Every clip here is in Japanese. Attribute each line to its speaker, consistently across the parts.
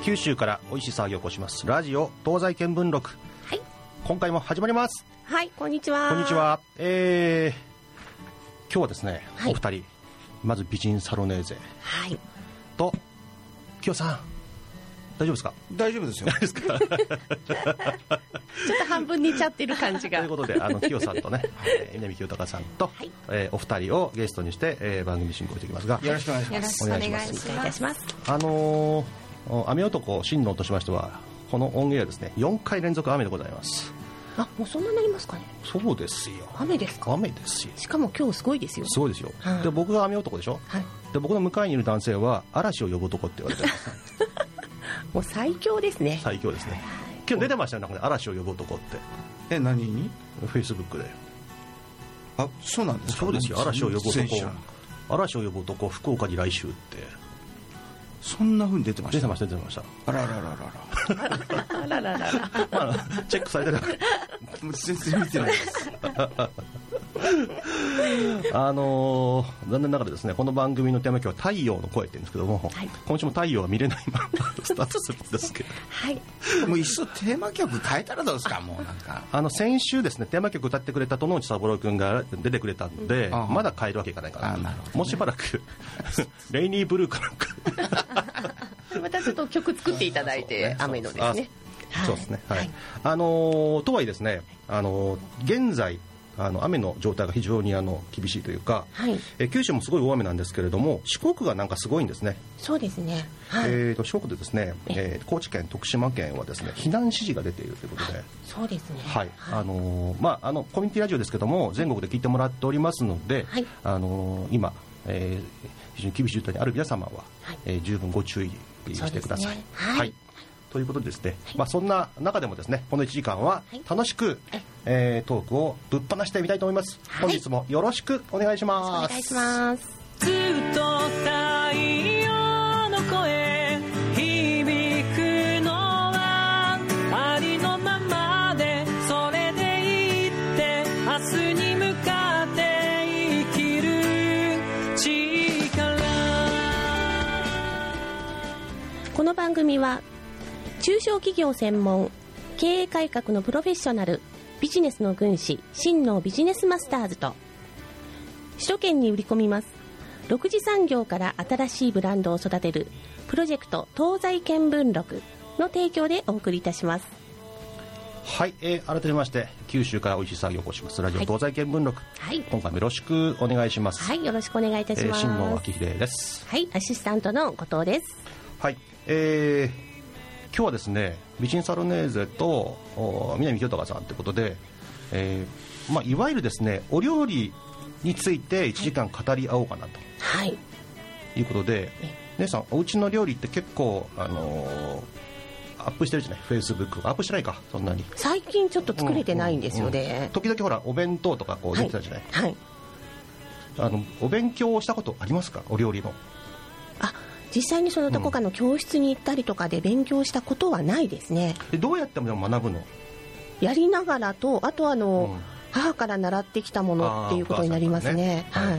Speaker 1: 九州から美味しさを起こしますラジオ東西見聞録、
Speaker 2: はい、
Speaker 1: 今回も始まります。
Speaker 2: はい、こんにちは。
Speaker 1: こんにちは。今日はですね、
Speaker 2: はい、
Speaker 1: お二人、まず美人サロネーゼ、
Speaker 2: はい、
Speaker 1: とキヨさん大丈夫ですか？
Speaker 3: 大丈夫ですよ。
Speaker 1: ですか？
Speaker 2: ちょっと半分似ちゃってる感じが
Speaker 1: ということでキヨさんとね南清隆さんと、
Speaker 2: はい、
Speaker 1: お二人をゲストにして、番組進行していきますが、
Speaker 3: よろしくお願いします。
Speaker 2: よろしくお願いいたします。
Speaker 1: 雨男新郎としましてはこのオンエアですね4回連続雨でございます。
Speaker 2: あ、もうそんなになりますかね。
Speaker 1: そうですよ。
Speaker 2: 雨ですか？
Speaker 1: 雨ですよ。
Speaker 2: しかも今日すごいですよ。
Speaker 1: すごいですよ、
Speaker 2: はい、
Speaker 1: で僕が雨男でしょ、はい、で僕の向かいにいる男性は嵐を呼ぶ男って言われてます
Speaker 2: もう最強ですね。
Speaker 1: 最強ですね。今日出てましたよね、嵐を呼ぶ男って。
Speaker 3: 何に？
Speaker 1: フェイスブックで。
Speaker 3: あ、そうなんですか？
Speaker 1: そうですよ。嵐を呼ぶ男、嵐を呼ぶ男福岡に来週って、
Speaker 3: そんな風に出てました。
Speaker 1: 出てました。
Speaker 3: あららららら
Speaker 2: あらららら
Speaker 1: まあ、チェックされてる
Speaker 3: 全然見てないです
Speaker 1: 残念ながらですね、この番組のテーマ今日は太陽の声って言うんですけども、はい、今週も太陽は見れないままスタートするんですけど、
Speaker 2: はい、
Speaker 3: もういっそテーマ曲変えたらどうですか？もうなんか
Speaker 1: 先週ですねテーマ曲歌ってくれた殿内三郎君が出てくれたので、まだ変えるわけいかないかな。
Speaker 3: なるほどね、
Speaker 1: もうしばらくレイニーブルーかなんか
Speaker 2: またちょっと曲作っていただいて、雨のですね。
Speaker 1: そうですね、はいはい、とはいえですね、現在雨の状態が非常に厳しいというか、はい、九州もすごい大雨なんですけれども、四国がなんかすごいんですね。
Speaker 2: そうですね、はい、
Speaker 1: 四国でですね、高知県徳島県はですね避難指示が出ているということで、
Speaker 2: そうですね、
Speaker 1: はい、はい、コミュニティラジオですけども全国で聞いてもらっておりますので、はい、今、非常に厳しい状態にある皆様は、はい、十分ご注意してください。はい、はい、ということでですね、はい、そんな中でもですねこの1時間は楽しく、はい、トークをぶっ放してみたいと思います。はい、本日もよろしくお願いします。
Speaker 2: お願いします。
Speaker 4: ずっと太陽の声響くのはありのままで、それでいって明日に向かって生きる力。
Speaker 2: この番組は中小企業専門経営改革のプロフェッショナル、ビジネスの軍師真のビジネスマスターズと、首都圏に売り込みます6次産業から新しいブランドを育てるプロジェクト東西見聞録の提供でお送りいたします。
Speaker 1: はい、改めまして九州から美味しい作業を起こしますラジオ東西見聞録、はい、今回もよろしくお願いします。
Speaker 2: はい、よろしくお願いいたします。
Speaker 1: 真の秋秀です。
Speaker 2: はい、アシスタントの後藤です。
Speaker 1: はい、今日はですね美人サロネーゼと南清隆さんということで、いわゆるですねお料理について1時間語り合おうかなと、はい、いうことで、姉さんお家の料理って結構アップしてるじゃない。フェイスブックアップしてないか、そんなに
Speaker 2: 最近ちょっと作れてないんですよね。
Speaker 1: 時々ほらお弁当とかこう出てたじゃない、はいはい、お勉強をしたことありますか？お料理の。
Speaker 2: 実際にそのどこかの教室に行ったりとかで勉強したことはないですね。
Speaker 1: どうやっても学ぶの？や
Speaker 2: りながらと、あと母から習ってきたものっていうことになりますね。はい、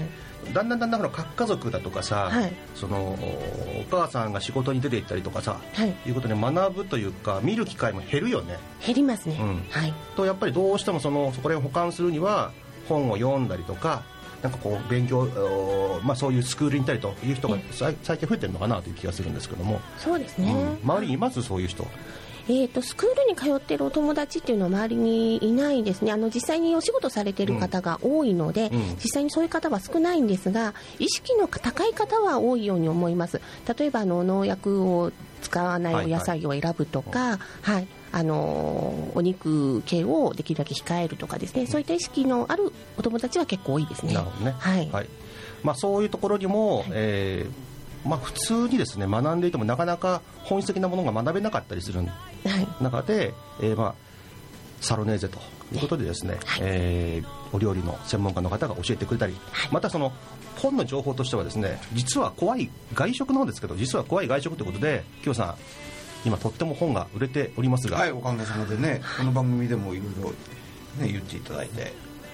Speaker 1: だんだん核家族だとかさ、はい、お母さんが仕事に出て行ったりとかさ、はい、いうことで学ぶというか見る機会も減るよね。
Speaker 2: 減りますね、
Speaker 1: はい、とやっぱりどうしてもそこらを保管するには本を読んだりとかなんかこう勉強、そういうスクールに行ったりという人が最近増えてるのかなという気がするんですけども。
Speaker 2: そうですね、
Speaker 1: 周りにいます？そういう人。
Speaker 2: スクールに通っているお友達っていうのは周りにいないですね。実際にお仕事されている方が多いので、実際にそういう方は少ないんですが、意識の高い方は多いように思います。例えば農薬を使わないお野菜を選ぶとか、お肉系をできるだけ控えるとかですね、そういった意識のあるお友達は結構多いですね。
Speaker 1: なるほどね。はいはい、そういうところにも、普通にですね学んでいてもなかなか本質的なものが学べなかったりする中で、サロネーゼということでですね、お料理の専門家の方が教えてくれたり、またその本の情報としてはですね、実は怖い外食なんですけど、実は怖い外食ということで、清さん今とっても本が売れておりますが、
Speaker 3: はい、おかげさまでね、この番組でもいろいろ言っていただいて、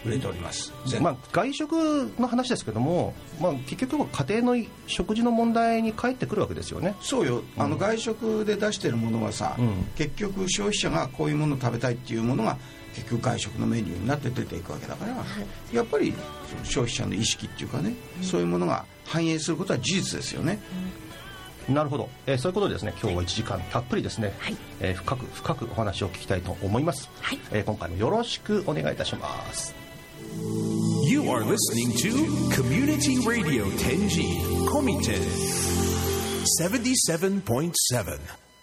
Speaker 3: 売れております。
Speaker 1: 外食の話ですけども、結局は家庭の食事の問題に返ってくるわけですよね。
Speaker 3: そうよ、外食で出してるものはさ、結局消費者がこういうものを食べたいっていうものが結局外食のメニューになって出ていくわけだから、やっぱり消費者の意識っていうかね、そういうものが反映することは事実ですよね。
Speaker 1: なるほど、そういうことでですね、今日は1時間たっぷりですね、深くお話を聞きたいと思います、今回もよろしくお願いいたします。
Speaker 5: You are listening to Community Radio Tenji Komiten 77.7。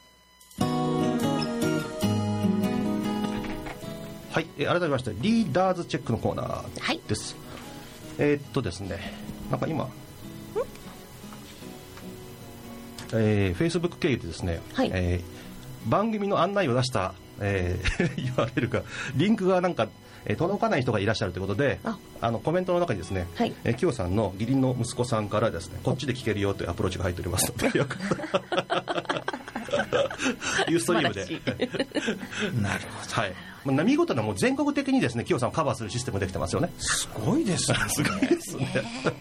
Speaker 1: はい、改めましてリーダーズチェックのコーナーです、ですね、なんか今Facebook 経由でですね、番組の案内を出した、URL がリンクがなんか、届かない人がいらっしゃるということで、コメントの中にですね、キヨさんの義理の息子さんからですね、こっちで聞けるよというアプローチが入っておりますので、よかったユーストリームで
Speaker 3: なるほど、
Speaker 1: 見事なもう全国的にですね、キヨさんをカバーするシステムできてますよね。
Speaker 3: すごいですね
Speaker 1: すごいですね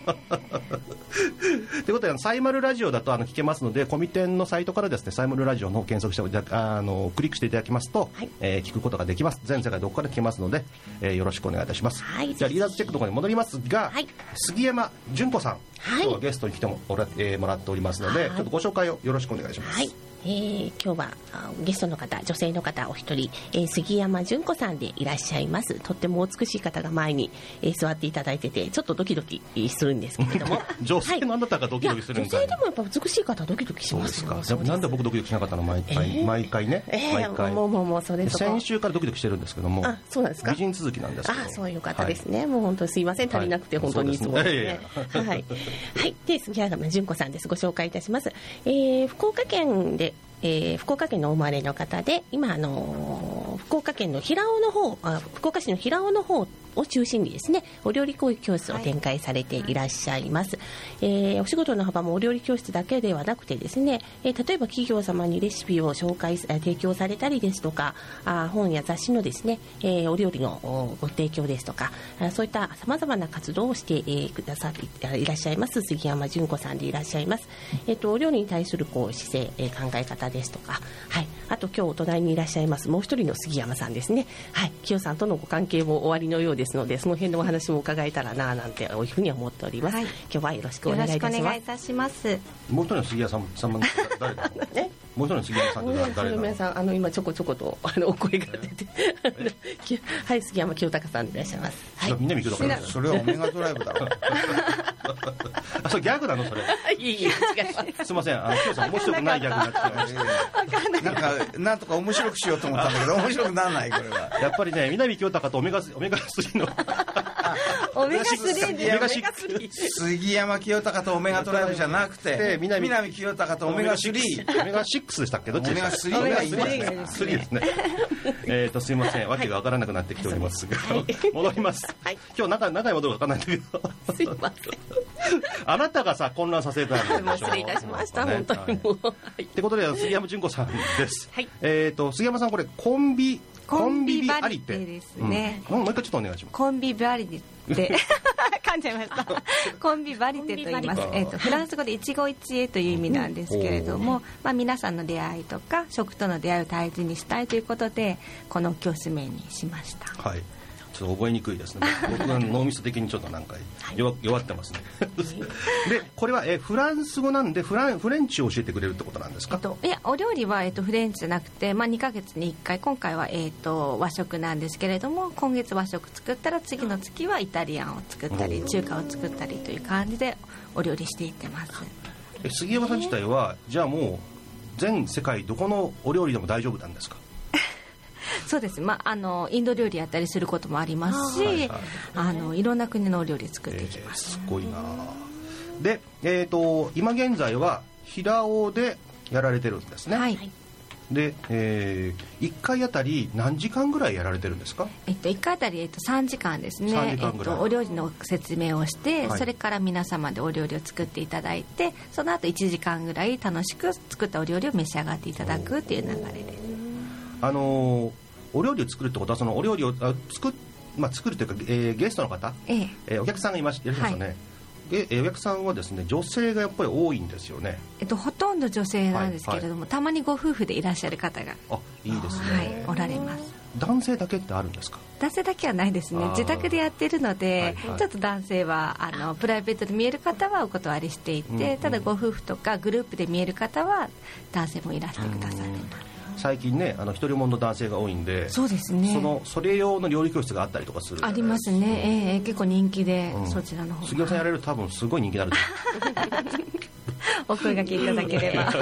Speaker 1: ということで、サイマルラジオだと聞けますので、コミテンのサイトからですね、サイマルラジオの検索してクリックしていただきますと、聞くことができます。全世界どこから聞けますので、よろしくお願いいたします、じゃあリーダーズチェックの方に戻りますが、杉山純子さん、今日はゲストに来てもらっておりますので、ちょっとご紹介をよろしくお願いします。
Speaker 2: 今日はゲストの方、女性の方お一人、杉山純子さんでいらっしゃいます。とってもお美しい方が前に、座っていただいてて、ちょっとドキドキするんですけれども
Speaker 1: 女性のあなたがドキドキするんかい。
Speaker 2: 女性でもやっぱ美しい方はドキドキしますよ。
Speaker 1: そうですか。なんで僕ドキドキしなかったの、毎回ね、毎回
Speaker 2: もうそれと
Speaker 1: 先週からドキドキしてるんですけども、
Speaker 2: そうなんですか。
Speaker 1: 美人続きなんですけど、
Speaker 2: そういう方ですね、もう本当にすいません、足りなくて本当にいつもですね。で、杉山純子さんです。ご紹介いたします。福岡県のお生まれの方で、今福岡市の平尾の方を中心にですね、お料理教室を展開されていらっしゃいます、お仕事の幅もお料理教室だけではなくてですね、例えば企業様にレシピを提供されたりですとか、本や雑誌のですね、お料理のご提供ですとか、そういったさまざまな活動をしてくださっていらっしゃいます杉山純子さんでいらっしゃいます。お料理に対する姿勢、考え方ですとか、あと今日お隣にいらっしゃいますもう一人の杉山さんですね。キヨさんとのご関係も終わりのようですので、その辺のお話も伺えたらななんていうふうに思っております、今日はよろしくお願いいたします。よろしくお願いいたします。
Speaker 1: もう一人の杉山さん誰だもう一人の杉山さんって誰だ。
Speaker 2: 皆さん今ちょこちょことお声が出て杉山清隆さんでいらっしゃいます。
Speaker 1: 南清隆さん。
Speaker 3: それはオメガドライブだろ
Speaker 1: それギャグなのそれ。
Speaker 2: いい違います。
Speaker 1: すみません、清さん面白くないギャグになってきました。
Speaker 3: なんとか面白くしようと思ったんだけど面白くならない。これは
Speaker 1: やっぱりね、南清隆とオメガ3の
Speaker 2: オメガ3
Speaker 3: 杉山清隆とオメガドライブじゃなくて、南清隆とオメガ3、
Speaker 1: オメガ6でしたっけ、どっちでしたっけ。
Speaker 3: オメガ
Speaker 1: 3ですね。すみません、わけがわからなくなってきておりますが、戻ります。今日中へ戻るかわからないんだけど、
Speaker 2: すいません、
Speaker 1: あなたがさ混乱させたんでしょ。
Speaker 2: 失礼いたしました、本当にもう。
Speaker 1: ってことで杉山純子さんです。杉山さん、これコンビバリテですね。もう一回ちょっとお願いします。
Speaker 6: コンビバリテ噛んじゃいましたコンビバリテと言います。フランス語で一期一会という意味なんですけれども、皆さんの出会いとか食との出会いを大事にしたいということで、この教室名にしました。
Speaker 1: ちょっと覚えにくいですね。僕が脳みそ的にちょっとなんか弱ってますねで、これはフランス語なんでフレンチを教えてくれるってことなんですか。
Speaker 6: いや、お料理はフレンチじゃなくて、2ヶ月に1回、今回は和食なんですけれども、今月和食作ったら次の月はイタリアンを作ったり中華を作ったりという感じでお料理していってます。
Speaker 1: 杉山さん自体はじゃあもう全世界どこのお料理でも大丈夫なんですか。
Speaker 6: そうです。インド料理やったりすることもありますし、いろんな国のお料理作っていきます。
Speaker 1: すごいな。で、今現在は平尾でやられてるんですね。で、1回あたり何時間ぐらいやられてるんですか。
Speaker 6: 1回あたり3時間ですね。お料理の説明をして、それから皆様でお料理を作っていただいて、その後1時間ぐらい楽しく作ったお料理を召し上がっていただくっていう流れです。
Speaker 1: お料理を作るってことは、そのお料理を作っ作るというか、ゲストの方、お客さんがいらっしゃいますよね、お客さんはですね、女性がやっぱり多いんですよね。
Speaker 6: ほとんど女性なんですけれども、たまにご夫婦でいらっしゃる方が
Speaker 1: いいですね、
Speaker 6: おられます。
Speaker 1: 男性だけってあるんですか？
Speaker 6: 男性だけはないですね。自宅でやってるので、ちょっと男性はプライベートで見える方はお断りしていて、ただご夫婦とかグループで見える方は男性もいらしてくださってます。
Speaker 1: 最近ね、一人者の男性が多いんで、
Speaker 6: そうですね、
Speaker 1: それ用の料理教室があったりとかする。
Speaker 6: ありますね、結構人気で、そちらの方
Speaker 1: 杉尾さんやれると多分すごい人気になる
Speaker 6: お声掛けいただければ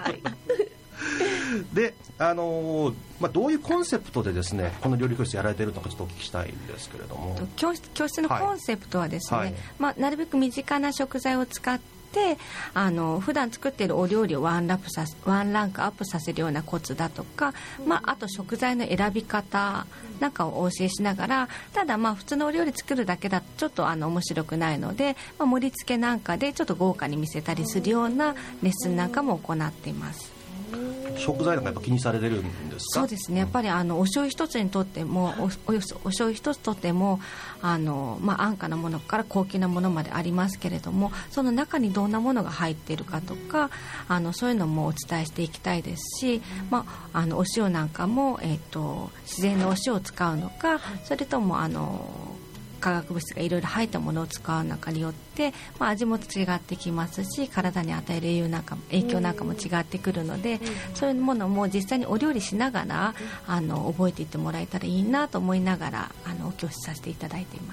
Speaker 1: で、どういうコンセプトでですね、この料理教室やられているのかちょっとお聞きしたいんですけれども。
Speaker 6: 教室のコンセプトはですね、なるべく身近な食材を使って普段作っているお料理をワンランクアップさせるようなコツだとか、あと食材の選び方なんかをお教えしながら、ただ普通のお料理作るだけだとちょっと面白くないので、盛り付けなんかでちょっと豪華に見せたりするようなレッスンなんかも行っています。
Speaker 1: 食材なんかやっぱ気にされてるんですか？
Speaker 6: そうですね、やっぱりお醤油一つにとってもお醤油一つとっても安価なものから高級なものまでありますけれども、その中にどんなものが入っているかとかそういうのもお伝えしていきたいですし、お塩なんかも、自然のお塩を使うのか、それとも化学物質がいろいろ入ったものを使う中によって、味も違ってきますし、体に与える影響なんかも違ってくるので、そういうものも実際にお料理しながら覚えていってもらえたらいいなと思いながらお教室させていただいています。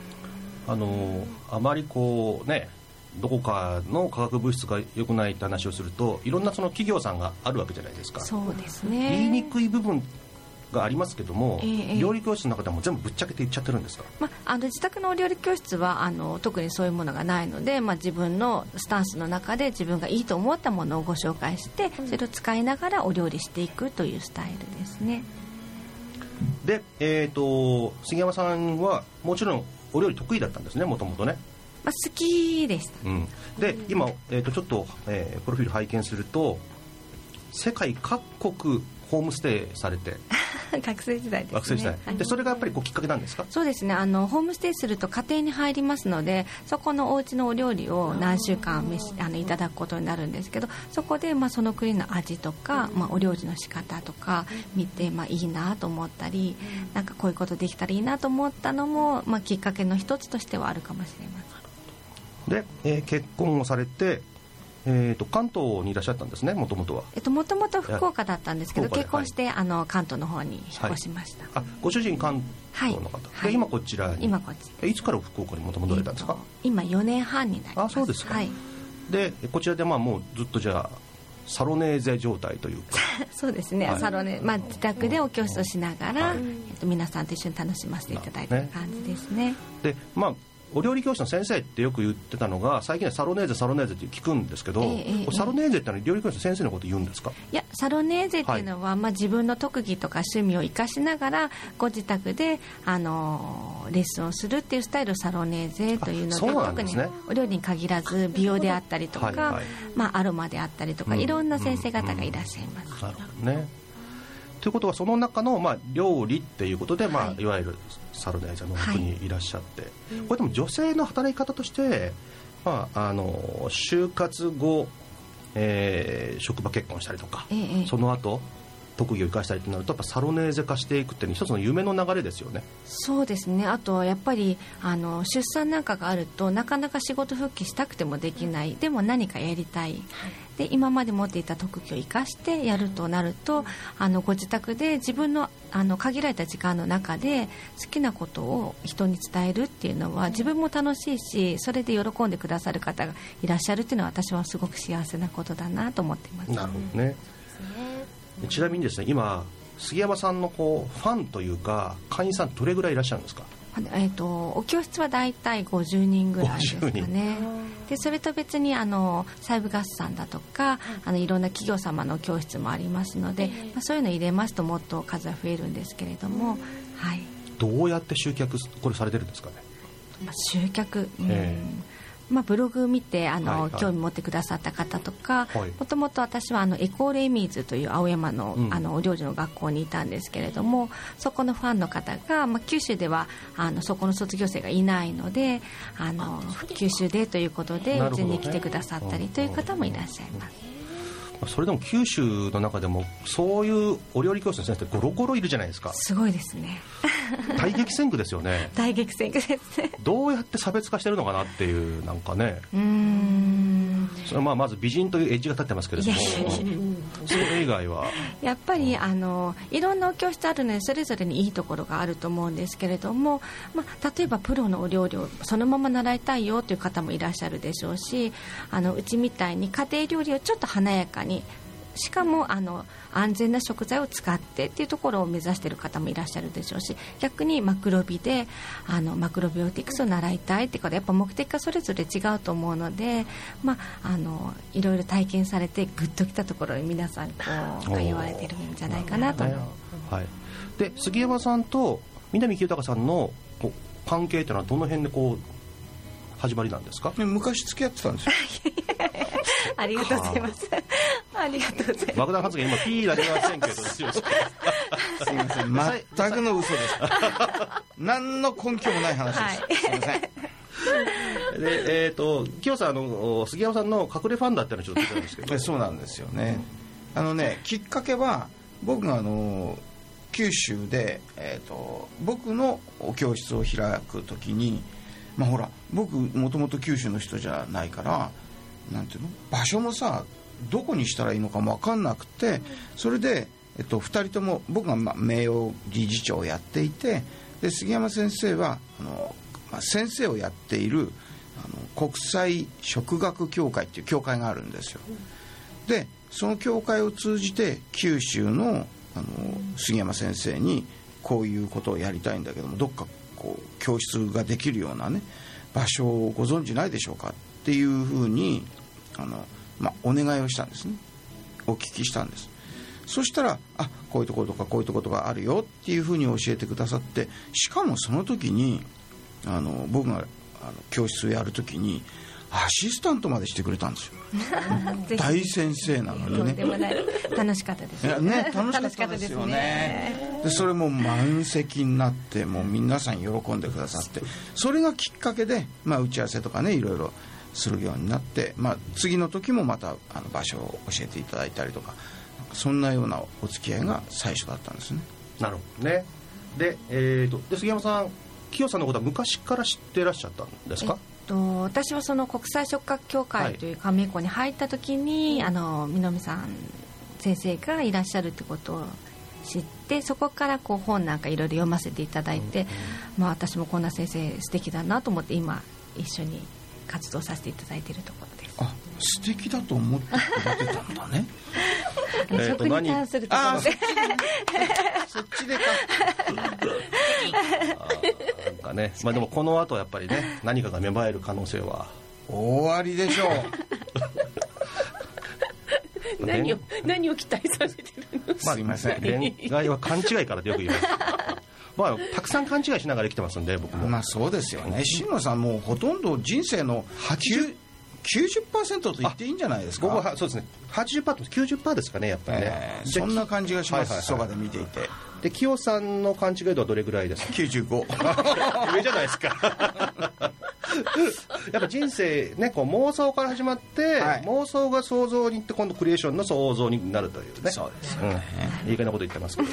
Speaker 1: あまりどこかの化学物質が良くないって話をすると、いろんなその企業さんがあるわけじゃないですか。
Speaker 6: そうですね、
Speaker 1: 言いにくい部分がありますけども、料理教室の中でも全部ぶっちゃけて言っちゃってるんですか？
Speaker 6: 自宅のお料理教室は特にそういうものがないので、自分のスタンスの中で自分がいいと思ったものをご紹介して、それを使いながらお料理していくというスタイルですね。
Speaker 1: で、杉山さんはもちろんお料理得意だったんですね、もともとね。
Speaker 6: 好きでした、
Speaker 1: で今、ちょっと、プロフィール拝見すると、世界各国ホームステイされて
Speaker 6: 学生時代ですね。
Speaker 1: 学生時代で、それがやっぱりきっかけなんですか？
Speaker 6: そうですね、ホームステイすると家庭に入りますので、そこのお家のお料理を何週間いただくことになるんですけど、そこでその国の味とか、お料理の仕方とか見て、いいなと思ったり、なんかこういうことできたらいいなと思ったのも、きっかけの一つとしてはあるかもしれま
Speaker 1: せん。で、結婚をされて関東にいらっしゃったんですね、もともとは。
Speaker 6: もともと福岡だったんですけど、結婚して、関東の方に引っ越しました。
Speaker 1: ご主人関東の方、で今こちらに。
Speaker 6: 今こっち。
Speaker 1: いつから福岡にもともと出たんですか？
Speaker 6: 今4年半になります。
Speaker 1: そうですか。でこちらでもうずっとじゃあサロネーゼ状態というか
Speaker 6: そうですね、サロネ、自宅でお教室をしながら、皆さんと一緒に楽しませていただいている感じですね。で
Speaker 1: お料理教室の先生ってよく言ってたのが、最近はサロネーゼって聞くんですけど、サロネーゼってのは料理教室の先生のこと言うんですか？
Speaker 6: いや、サロネーゼっていうのは、自分の特技とか趣味を生かしながらご自宅でレッスンをするっていうスタイルをサロネーゼというので、特にお料理に限らず美容であったりとか、アロマであったりとか、いろんな先生方がいらっしゃいます。
Speaker 1: なるほどね。ということはその中の料理っていうことで、いわゆるサロネーゼの奥にいらっしゃって、これでも女性の働き方として、就活後、職場結婚したりとか、その後特技を生かしたりとなると、やっぱサロネーゼ化していくっていうのは一つの夢の流れですよね。
Speaker 6: そうですね。あとやっぱり出産なんかがあるとなかなか仕事復帰したくてもできない、でも何かやりたい、で今まで持っていた特技を生かしてやるとなると、ご自宅で自分の限られた時間の中で好きなことを人に伝えるっていうのは自分も楽しいし、それで喜んでくださる方がいらっしゃるっていうのは私はすごく幸せなことだなと思っています。
Speaker 1: なるほどね。ちなみにですね、今杉山さんのファンというか会員さんどれぐらいいらっしゃるんですか？
Speaker 6: お教室はだいたい50人ぐらいですかね。でそれと別に細部合算だとかいろんな企業様の教室もありますので、そういうの入れますともっと数は増えるんですけれども、
Speaker 1: どうやって集客これされてるんですかね？
Speaker 6: 集客、 ブログ見て
Speaker 1: はいはい
Speaker 6: 興味持ってくださった方とか、
Speaker 1: はい
Speaker 6: もともと私はエコールエミーズという青山の、お料理の学校にいたんですけれども、そこのファンの方が、九州ではそこの卒業生がいないので九州でということでうちに来てくださったりという方もいらっしゃいます。
Speaker 1: それでも九州の中でもそういうお料理教室の先生ってゴロゴロいるじゃないですか。
Speaker 6: すごいですね。
Speaker 1: 大激戦区ですよね。
Speaker 6: 大激戦区ですね。
Speaker 1: どうやって差別化してるのかなっていう、なんかね、それはまず美人というエッジが立ってますけれども、それ以外は
Speaker 6: やっぱりいろんなお教室あるのでそれぞれにいいところがあると思うんですけれども、例えばプロのお料理をそのまま習いたいよという方もいらっしゃるでしょうし、うちみたいに家庭料理をちょっと華やかに、しかも安全な食材を使ってっていうところを目指している方もいらっしゃるでしょうし、逆にマクロビでマクロビオティクスを習いたいっていうことでやっぱ目的がそれぞれ違うと思うので、いろいろ体験されてグッときたところに皆さん通われているんじゃないかなと思います。
Speaker 1: はい、で杉山さんと南清隆さんの関係というのはどの辺で始まりなんですか？
Speaker 3: 昔付き合ってたんですよ。
Speaker 6: ありがとうございます。ありがとうございます。
Speaker 1: 爆弾発言今ピーなりませんけどですよ。
Speaker 3: すいません、全くの嘘です。何の根拠もない話です。すいません。
Speaker 1: で清さん杉山さんの隠れファンだったのちょっと聞いたんですけど。
Speaker 3: そうなんですよね。きっかけは僕が九州で僕の教室を開くときに、ほら僕もともと九州の人じゃないから、なんていうの、場所もさどこにしたらいいのかも分かんなくて、それで、2人とも僕が名誉理事長をやっていて、で杉山先生は先生をやっている国際食学協会っていう協会があるんですよ。でその協会を通じて九州の杉山先生にこういうことをやりたいんだけども、どっか教室ができるようなね場所をご存知ないでしょうかっていうふうにお願いをしたんですね。お聞きしたんです。そしたらこういうところとかこういうところとかあるよっていうふうに教えてくださって、しかもその時に僕が教室をやる時にアシスタントまでしてくれたんですよ。大先生なのにね。
Speaker 6: 楽しかったです
Speaker 3: ね。楽しかったですよね。でそれも満席になって、もう皆さん喜んでくださって、それがきっかけで、打ち合わせとかねいろいろするようになって、次の時もまた場所を教えていただいたりとか、そんなようなお付き合いが最初だったんですね。
Speaker 1: なるほどね。で、杉山さん、清さんのことは昔から知っていらっしゃったんですか？
Speaker 6: 私はその国際食学協会という加盟校に入った時に、南さん先生がいらっしゃるってことを知って、そこから本なんかいろいろ読ませていただいて、私もこんな先生素敵だなと思って今一緒に活動させていただいているところです。
Speaker 3: 素敵だと思ってくれてたんだね。
Speaker 6: 食に関するところで
Speaker 3: そっちでか
Speaker 1: なんかね、でもこの後やっぱりね何かが芽生える可能性は
Speaker 3: 大ありでしょう。
Speaker 2: 何を期待させてるの？
Speaker 3: すいません。
Speaker 1: 恋愛は勘違いからってよく言います。たくさん勘違いしながら生きてますんで僕も。そうですよね。
Speaker 3: 篠野さんもうほとんど人生の90% と言っていいんじゃないですか？
Speaker 1: 僕はそうですね、80%と 90% ですかね、やっぱりね。
Speaker 3: そんな感じがします、そばで見ていて。
Speaker 1: で清さんの勘違い度はどれぐらいですか
Speaker 3: ？95
Speaker 1: 上じゃないですか。やっぱ人生ね、妄想から始まって、妄想が想像にいって今度クリエーションの想像になるというね。
Speaker 3: そうですよね。
Speaker 1: いいかなこと言ってますけ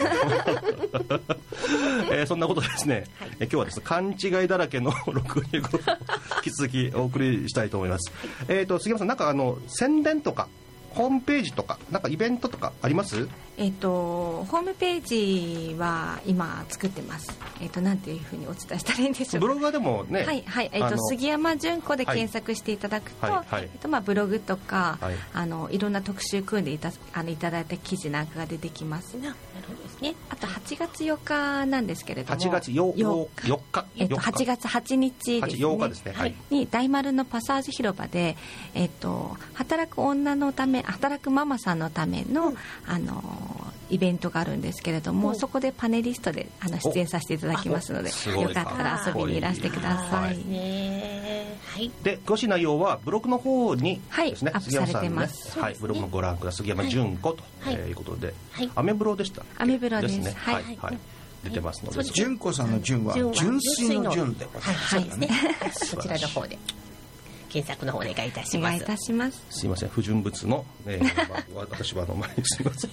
Speaker 1: ど、そんなことですね、今日はですね勘違いだらけの65引き続きお送りしたいと思います。杉山さん、なんか宣伝とかホームページとかなんかイベントとかあります？
Speaker 6: ホームページは今作ってます。なんていうふうにお伝えしたらいいんでしょうか。
Speaker 1: ブログはでもね、
Speaker 6: 杉山純子で検索していただくと、ブログとか、いろんな特集組んでいただいた記事なんかが出てきます。なるほどですね。あと8月4日なんですけれども、
Speaker 1: 8月4日
Speaker 6: 8月8日ですね。
Speaker 1: 8日ですね。
Speaker 6: に大丸のパサージュ広場で、働く女のため、働くママさんのためのイベントがあるんですけれども、そこでパネリストで出演させていただきますので、よかったら遊びにいらしてください。
Speaker 1: で詳しい内容はブログの方にですね、
Speaker 6: アップされてます。
Speaker 1: はい、ブログもご覧ください。杉山純子ということで、アメブロでした。
Speaker 6: アメブロです
Speaker 1: ね。はい、出てますので。
Speaker 3: 純子さんの純は純粋の純でございますね。
Speaker 2: こちらの方で検索の方お願いいたします。
Speaker 6: お願いいたします。
Speaker 1: すいません、不純物の、私は前にすいません。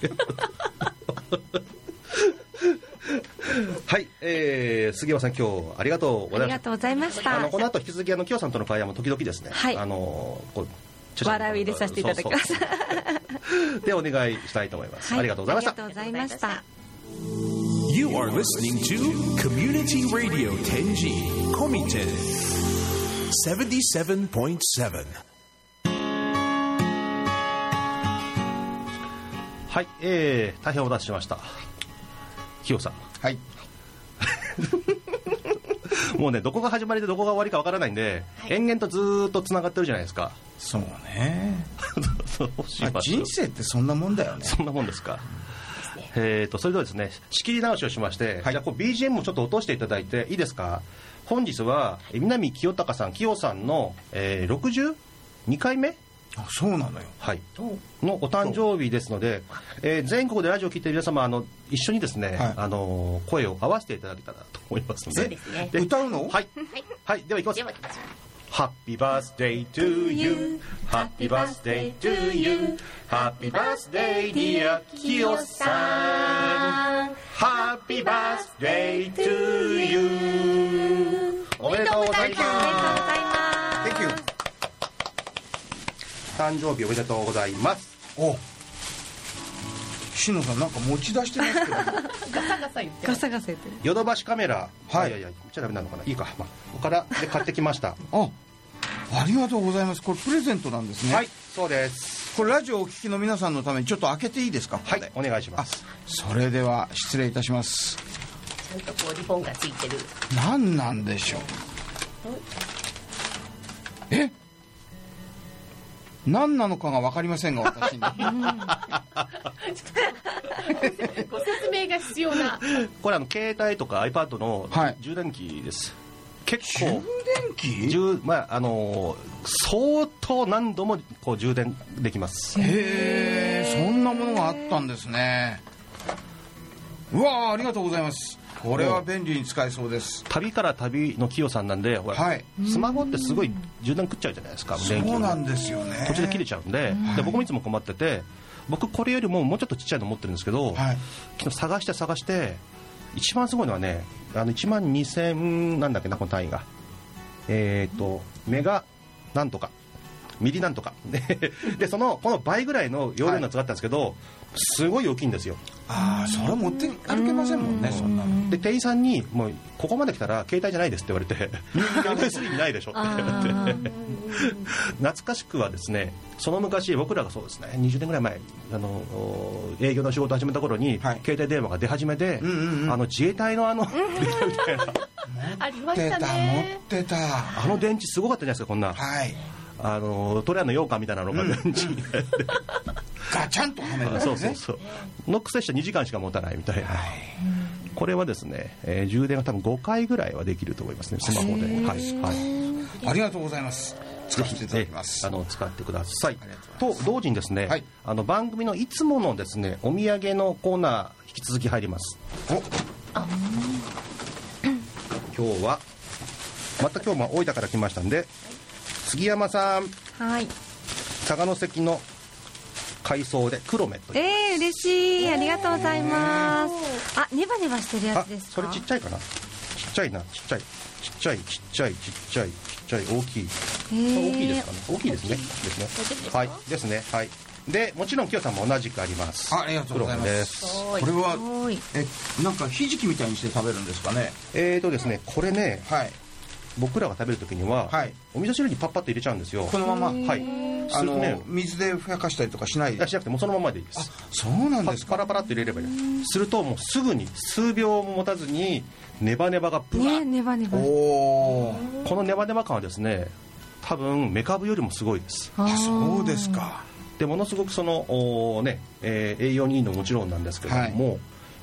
Speaker 1: はい、杉山さん今日ありがとうございました。
Speaker 6: ありがとうございました。
Speaker 1: この後引き続き清さんとの会話も時々ですね、
Speaker 6: 笑いを入れさせていただきます。
Speaker 1: でお願いしたいと思います。ありがとうございました。
Speaker 6: ありがとうございました。
Speaker 5: You are listening to Community Radio Tenji Komite 77.7.
Speaker 1: はい、大変お待たせしました。清さん。
Speaker 3: はい。
Speaker 1: もうね、どこが始まりでどこが終わりかわからないんで、延々とずっとつながってるじゃないですか。
Speaker 3: そうね。人生ってそんなもんだよね。
Speaker 1: そんなもんですか。それではですね、仕切り直しをしまして、じゃあBGM もちょっと落としていただいていいですか。本日は南清隆さん、清さんの、62回目。
Speaker 3: あ、そうなのよ。
Speaker 1: はい。のお誕生日ですので、全国でラジオを聞いている皆様、一緒にですね、声を合わせていただけたらと思いますので。
Speaker 3: で歌うの？
Speaker 1: はい。はい、ではいきます。Happy birthday to you, Happy birthday to you, Happy birthday dear 清さん、Happy birthday to you。おめでとうございます。Thank you。誕生日おめでとうございます。
Speaker 3: お、篠さんなんか持ち出してますけどガサ
Speaker 6: ガサ言ってガサガサ言ってる。
Speaker 1: ヨドバシカメラ、はい、いや言っちゃダメなのかな。いいか、ここからで買ってきました。
Speaker 3: ありがとうございます。これプレゼントなんですね。
Speaker 1: はい、そうです。
Speaker 3: これラジオをお聞きの皆さんのためにちょっと開けていいですか。
Speaker 1: はい、お願いします。
Speaker 3: それでは失礼いたします。
Speaker 2: ちゃんとこうリボンがついてる。
Speaker 3: 何なんでしょう。何なのかが分かりませんが、私にご
Speaker 2: 説明が必要な。
Speaker 1: これ携帯とか iPad の充電器です。結構
Speaker 3: 充電器？
Speaker 1: 相当何度もこう充電できます。
Speaker 3: へえ、そんなものがあったんですね。うわー、ありがとうございます。これは便利に使えそうです。
Speaker 1: 旅から旅の清さんなんで、スマホってすごい充電食っちゃうじゃないですか。
Speaker 3: そうなんですよね。
Speaker 1: 途中で切れちゃうんで、僕もいつも困ってて、僕これよりももうちょっとちっちゃいの持ってるんですけど、昨日探して一番すごいのはね、12000なんだっけな、この単位がメガなんとかミリなんとかでこの倍ぐらいの容量の使ったんですけど、すごい大きいんですよ。
Speaker 3: それ持って歩けませんもんね、そんなの。
Speaker 1: で店員さんにもうここまで来たら携帯じゃないですって言われて携帯する意味ないでしょって言われて懐かしくはですね、その昔僕らがそうですね、20年ぐらい前営業の仕事を始めた頃に、携帯電話が出始めで、自衛隊のみたいな
Speaker 2: ありましたね。
Speaker 3: 持ってた。
Speaker 1: 電池すごかったじゃないですか。こんなトレアの羊羹みたいなのが電池に
Speaker 3: ガチャンとはめるん
Speaker 1: ですね。そうのくせして2時間しか持たないみたいな。これはですね、充電が多分5回ぐらいはできると思いますね、スマホで。
Speaker 3: ありがとうございます。使わせていただきます。
Speaker 1: 使ってください。と同時にですね、番組のいつものですね、お土産のコーナー引き続き入ります。今日はまた今日も大分から来ましたんで、杉山さん、佐賀関の海藻で黒目という。
Speaker 6: 嬉しい、ありがとうございます。ネバネバしてるやつですか。
Speaker 1: それちっちゃいかな。ちっちゃい、大きい。大きいですかね。大きいですね。はい、ですね。はい。でもちろん清さんも同じくあります。
Speaker 3: ありがとうございます。これはなんかひじきみたいにして食べるんですかね。
Speaker 1: ですね、これね、僕らが食べるときには、お味噌汁にパッパッと入れちゃうんですよ。
Speaker 3: このまま。
Speaker 1: 水
Speaker 3: でふやかしたりとかしないで。
Speaker 1: しなくてもそのままでいいです。
Speaker 3: そうなんですか。
Speaker 1: パラパラっと入れればいい。するともうすぐに数秒も持たずにネバネバがブワッ。
Speaker 6: ネバネバ。
Speaker 1: このネバネバ感はですね、多分メカブよりもすごいです。
Speaker 3: そうですか。
Speaker 1: でものすごく栄養にいいのももちろんなんですけども、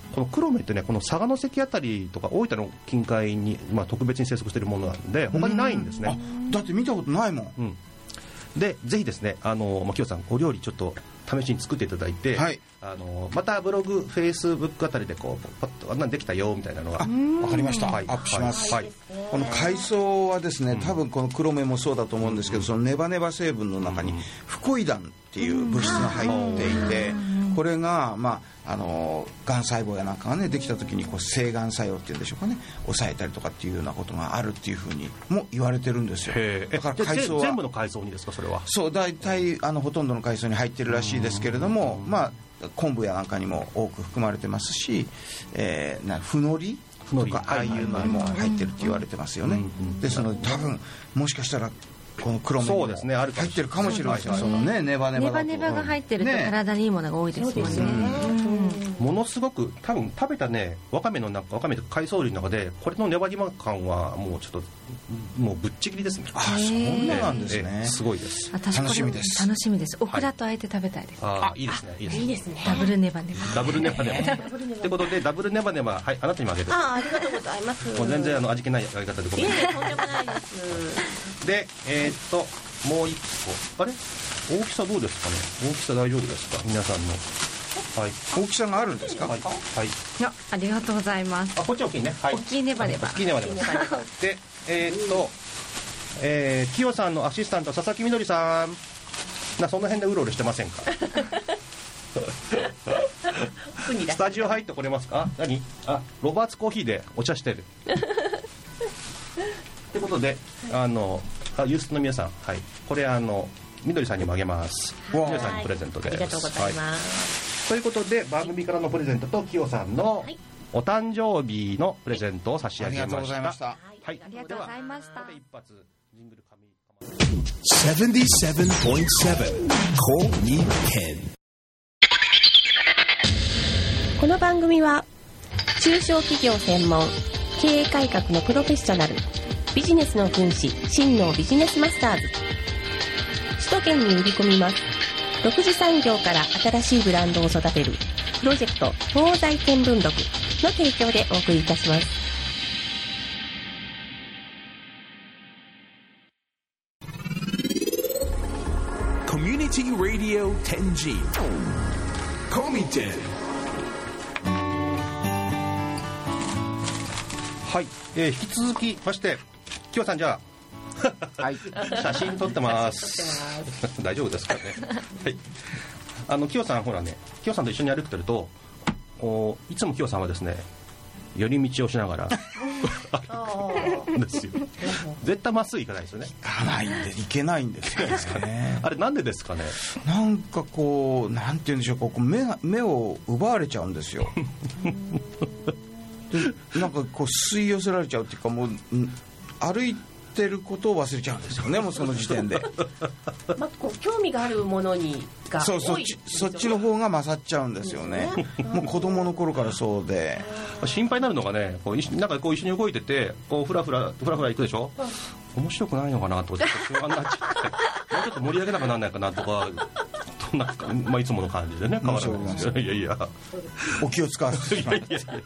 Speaker 1: この黒目ってね、この佐賀関あたりとか大分の近海に、特別に生息しているものなんで他にないんですね。
Speaker 3: だって見たことないもん。
Speaker 1: でぜひですね、清さんお料理ちょっと試しに作っていただいて、はい、またブログ、フェイスブックあたりでこうパッとあんなんできたよみたいなのが、
Speaker 3: わかりました、アップします、はい、この海藻はですね、多分この黒目もそうだと思うんですけど、そのネバネバ成分の中にフコイダンっていう物質が入っていて、これががん細胞やなんかがねできた時にこう生がん作用っていうんでしょうかね、抑えたりとかっていうようなことがあるっていうふうにも言われてるんですよ。
Speaker 1: だから海藻は全部の海藻にですか？それは
Speaker 3: そう大体ほとんどの海藻に入ってるらしいですけれども、昆布やなんかにも多く含まれてますし、フノリとかああいうのにも入ってるって言われてますよね。ですので多分もしかしたらこの黒目にも入ってるかもしれないですよ。そのね、ネバネバ
Speaker 6: が入ってると体にいいものが多いですもんね。
Speaker 1: ものすごく多分食べたねわかめとか海藻類の中でこれのネバネバ感はもうちょっともうぶっちぎりですね。
Speaker 3: そんななんですね。
Speaker 1: すごいです。
Speaker 3: 楽しみです。
Speaker 6: 楽しみです。オクラとあえて食べたいです。
Speaker 1: いいですね。
Speaker 2: いいですね。
Speaker 6: ダブルネバネバ。
Speaker 1: ダブルネバネバ。ってことでダブルネバネバ、はい、あなたにもあげる。
Speaker 2: ありがとうございます。
Speaker 1: もう全然味気ないやり方でごめんなさい。
Speaker 2: とんでもないです。
Speaker 1: でもう一個、あれ大きさどうですかね。大きさ大丈夫ですか皆さんの。はい、
Speaker 3: 大きさがあるんですか。はい、
Speaker 6: ありがとうございます。
Speaker 1: こっち大きいね。はい、
Speaker 6: 大きいネバネバ。
Speaker 1: 大きいネバネバ。でキヨさんのアシスタント佐々木みどりさん、その辺でうろうろしてませんか。スタジオ入ってこれますか。何？ロバーツコーヒーでお茶してる。ということでユースの皆さん、はい、これみどりさんにもあげます。みどりさんにプレゼントです。
Speaker 2: ありがとうございます。
Speaker 1: ということで番組からのプレゼントときよさんのお誕生日のプレゼントを差し上げました。ありがとうございました。
Speaker 6: はい、ありがとうございました。
Speaker 1: 一発ジングル
Speaker 5: 77.7 Komi Ken。
Speaker 2: この番組は中小企業専門経営改革のプロフェッショナル、ビジネスの軍師真のビジネスマスターズ、首都圏に売り込みます。独自産業から新しいブランドを育てるプロジェクト東西見聞録の提供でお送りいたします。
Speaker 5: コミュニティラディオ 10G コミテン。
Speaker 1: はい、引き続きましてきよさん、じゃあはい、写真撮ってます大丈夫ですかね。はい、きよさんほらね、きよさんと一緒に歩いてるといつもきよさんはですね寄り道をしながら歩くんですよ。絶対まっすぐ行かないですよね。
Speaker 3: 行けないんですよね。
Speaker 1: あれなんでですかね。
Speaker 3: なんかこうなんて言うんでしょう、こう目を奪われちゃうんですよ。でなんかこう吸い寄せられちゃうっていうか、もう歩いてることを忘れちゃうんですよね、もうその時点で。
Speaker 2: こう興味があるものにが多い、
Speaker 3: そっちの方が勝っちゃうんですよね。もう子供の頃からそうで
Speaker 1: 心配になるのがね、なんかこう一緒に動いててこうフラフラ行くでしょ。面白くないのかなとか不安になっちゃってもうちょっと盛り上げなくならないかなとかなんか、いつもの感じでね変わらないですよ。いや
Speaker 3: お気を使わせて
Speaker 1: いや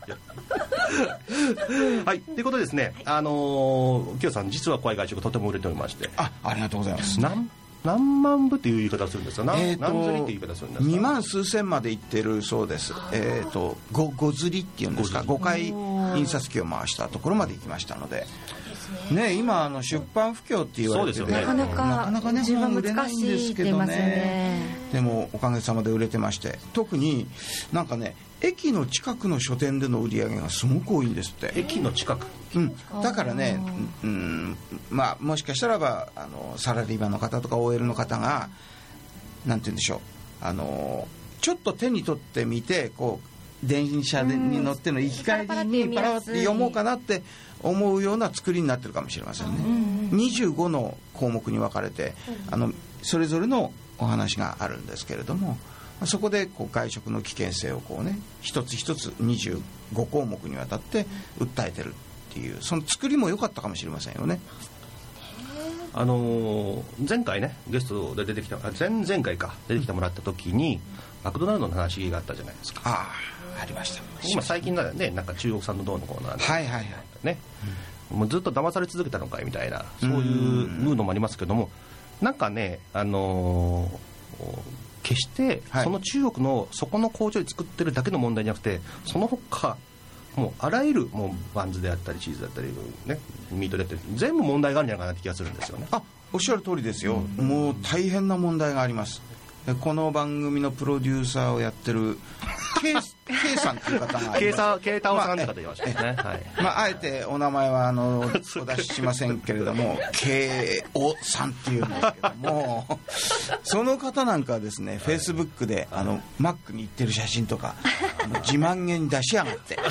Speaker 1: はい、ということでですね、きよさん実は怖い外食とても売れておりまして、
Speaker 3: ありがとうございます。
Speaker 1: 何万部っていう言い方をするんですか。何釣りっていう言い方をするんですか。2
Speaker 3: 万数千までいってるそうです。5釣りっていうんですか、5回印刷機を回したところまで行きましたのでね。今出版不況って言われてて、
Speaker 6: なかなかね
Speaker 3: 本売れないんですけどね。でもおかげさまで売れてまして、特になんかね駅の近くの書店での売り上げがすごく多いんですって。
Speaker 1: 駅の近く、
Speaker 3: だからね、もしかしたらばサラリーマンの方とか OL の方がなんて言うんでしょう、ちょっと手に取ってみてこう電車に乗っての行き帰りにパラッと読もうかなって思うような作りになってるかもしれませんね。25の項目に分かれてそれぞれのお話があるんですけれども、そこでこう外食の危険性をこうね一つ一つ25項目にわたって訴えてるっていう、その作りも良かったかもしれませんよね。
Speaker 1: 前回ねゲストで出てきた前々回か出てきてもらった時にマクドナルドの話があったじゃないですか。
Speaker 3: ありました。
Speaker 1: 今最近だよね、なんか中国産のどうのこうのね、もうずっと騙され続けたのかいみたいな、そういうムードもありますけども、なんかね、決してその中国のそこの工場で作ってるだけの問題じゃなくて、その他もうあらゆるもうバンズであったりチーズだったり、ね、ミートであったり全部問題があるんじゃないかなって気がするんですよね。
Speaker 3: おっしゃる通りですよ、もう大変な問題があります。でこの番組のプロデューサーをやってる K さんという方が
Speaker 1: Kタオさんって方いましたね、はい。
Speaker 3: あえてお名前はお出ししませんけれどもK おさんっていうんですけどもその方なんかはですね、フェイスブックでマックに行ってる写真とか自慢げに出しやがって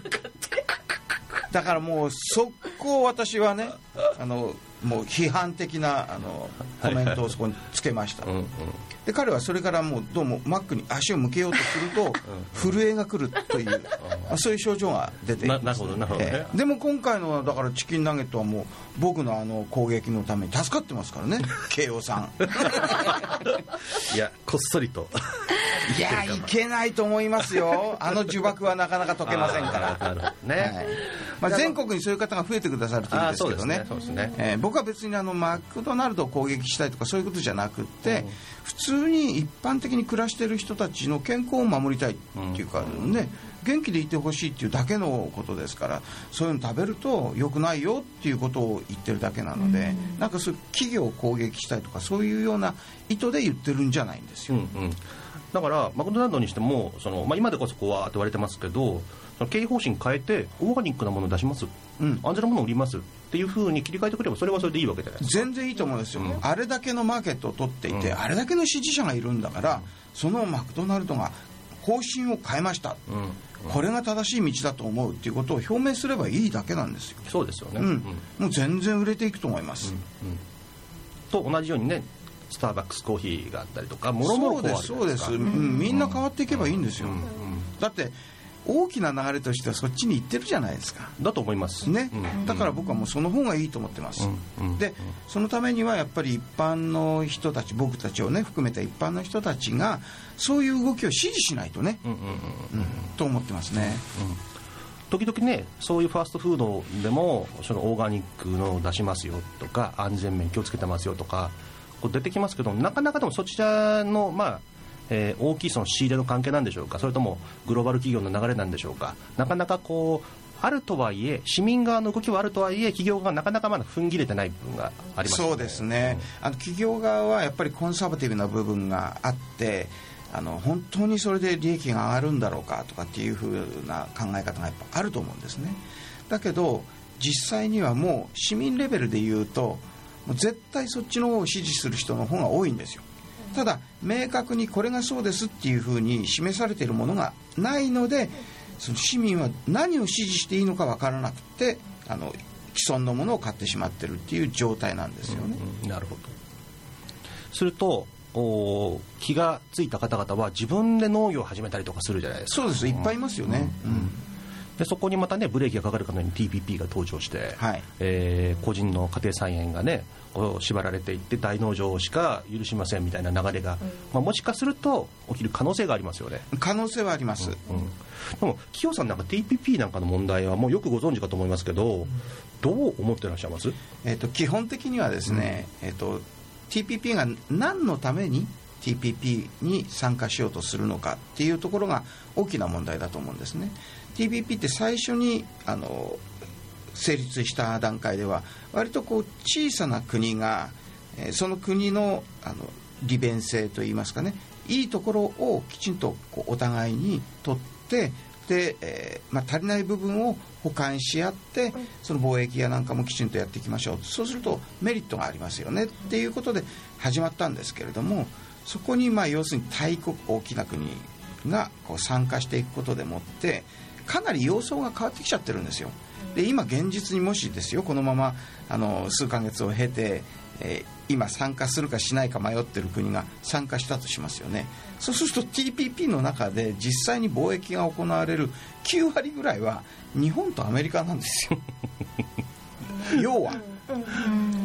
Speaker 3: だからもう速攻私はねもう批判的なコメントをそこにつけました。で彼はそれからもうどうもマックに足を向けようとすると震えが来るというそういう症状が出ています。
Speaker 1: なるほどなるほど、ね。
Speaker 3: でも今回のだからチキンナゲットはもう僕の攻撃のために助かってますからね慶応さん
Speaker 1: いやこっそりと
Speaker 3: いやいけないと思いますよ。呪縛はなかなか解けませんから
Speaker 1: なるほどね、
Speaker 3: はい。全国にそういう方が増えてくださるといいんですけどね。僕は別にマクドナルドを攻撃したいとかそういうことじゃなくって、普通に一般的に暮らしている人たちの健康を守りたいっていうかね、元気でいてほしいっていうだけのことですから、そういうの食べると良くないよっていうことを言ってるだけなので、なんかそういう企業を攻撃したいとかそういうような意図で言ってるんじゃないんですよ。
Speaker 1: だからマクドナルドにしても今でこそこうわーって言われてますけど、経営方針変えてオーガニックなものを出します、安全なものを売りますっていう風に切り替えてくればそれはそれでいいわけじゃないですか。
Speaker 3: 全然いいと思うんですよ、あれだけのマーケットを取っていて、あれだけの支持者がいるんだから、そのマクドナルドが方針を変えました、これが正しい道だと思うっていうことを表明すればいいだけなんですよ。
Speaker 1: そうですよね、
Speaker 3: もう全然売れていくと思います、
Speaker 1: と同じようにね、スターバックスコーヒーがあったりとかもろもろこうあるじゃないですか。
Speaker 3: そうです、みんな変わっていけばいいんですよ、だって大きな流れとしてはそっちに行ってるじゃないですか。
Speaker 1: だと思います
Speaker 3: ね、だから僕はもうその方がいいと思ってます、でそのためにはやっぱり一般の人たち、僕たちをね含めた一般の人たちがそういう動きを支持しないとね、と思ってますね。
Speaker 1: 時々ね、そういうファーストフードでもそのオーガニックのを出しますよとか安全面気をつけてますよとかこう出てきますけど、なかなかでもそちらの大きいその仕入れの関係なんでしょうか、それともグローバル企業の流れなんでしょうか。なかなかこうあるとはいえ、市民側の動きはあるとはいえ、企業がなかなかまだ踏ん切れてない部分がありますよね。
Speaker 3: そうですね、企業側はやっぱりコンサバティブな部分があって、本当にそれで利益が上がるんだろうかとかっていう風な考え方がやっぱあると思うんですね。だけど実際にはもう市民レベルで言うともう絶対そっちの方を支持する人の方が多いんですよ。ただ明確にこれがそうですっていうふうに示されているものがないので、その市民は何を支持していいのか分からなくて既存のものを買ってしまってるっていう状態なんですよね。
Speaker 1: なるほど。すると気がついた方々は自分で農業を始めたりとかするじゃないですか。
Speaker 3: そうです、いっぱいいますよね、
Speaker 1: でそこにまたねブレーキがかかるかのように TPP が登場して、個人の家庭菜園がね縛られていって大農場しか許しませんみたいな流れが、もしかすると起きる可能性がありますよね。
Speaker 3: 可能性はあります、で
Speaker 1: もキヨさんなんか TPP なんかの問題はもうよくご存知かと思いますけど、どう思ってらっしゃいます？
Speaker 3: 基本的にはですね、TPP が何のために TPP に参加しようとするのかっていうところが大きな問題だと思うんですね。TPP って最初に成立した段階では割とこう小さな国が、その国の利便性といいますかね、いいところをきちんとこうお互いに取ってで、足りない部分を補完し合ってその貿易やなんかもきちんとやっていきましょう、そうするとメリットがありますよねっていうことで始まったんですけれども、そこに要するに大国大きな国がこう参加していくことでもってかなり様相が変わってきちゃってるんですよ。で今現実にもしですよ、このまま数ヶ月を経て、今参加するかしないか迷ってる国が参加したとしますよね。そうすると TPP の中で実際に貿易が行われる9割ぐらいは日本とアメリカなんですよ要は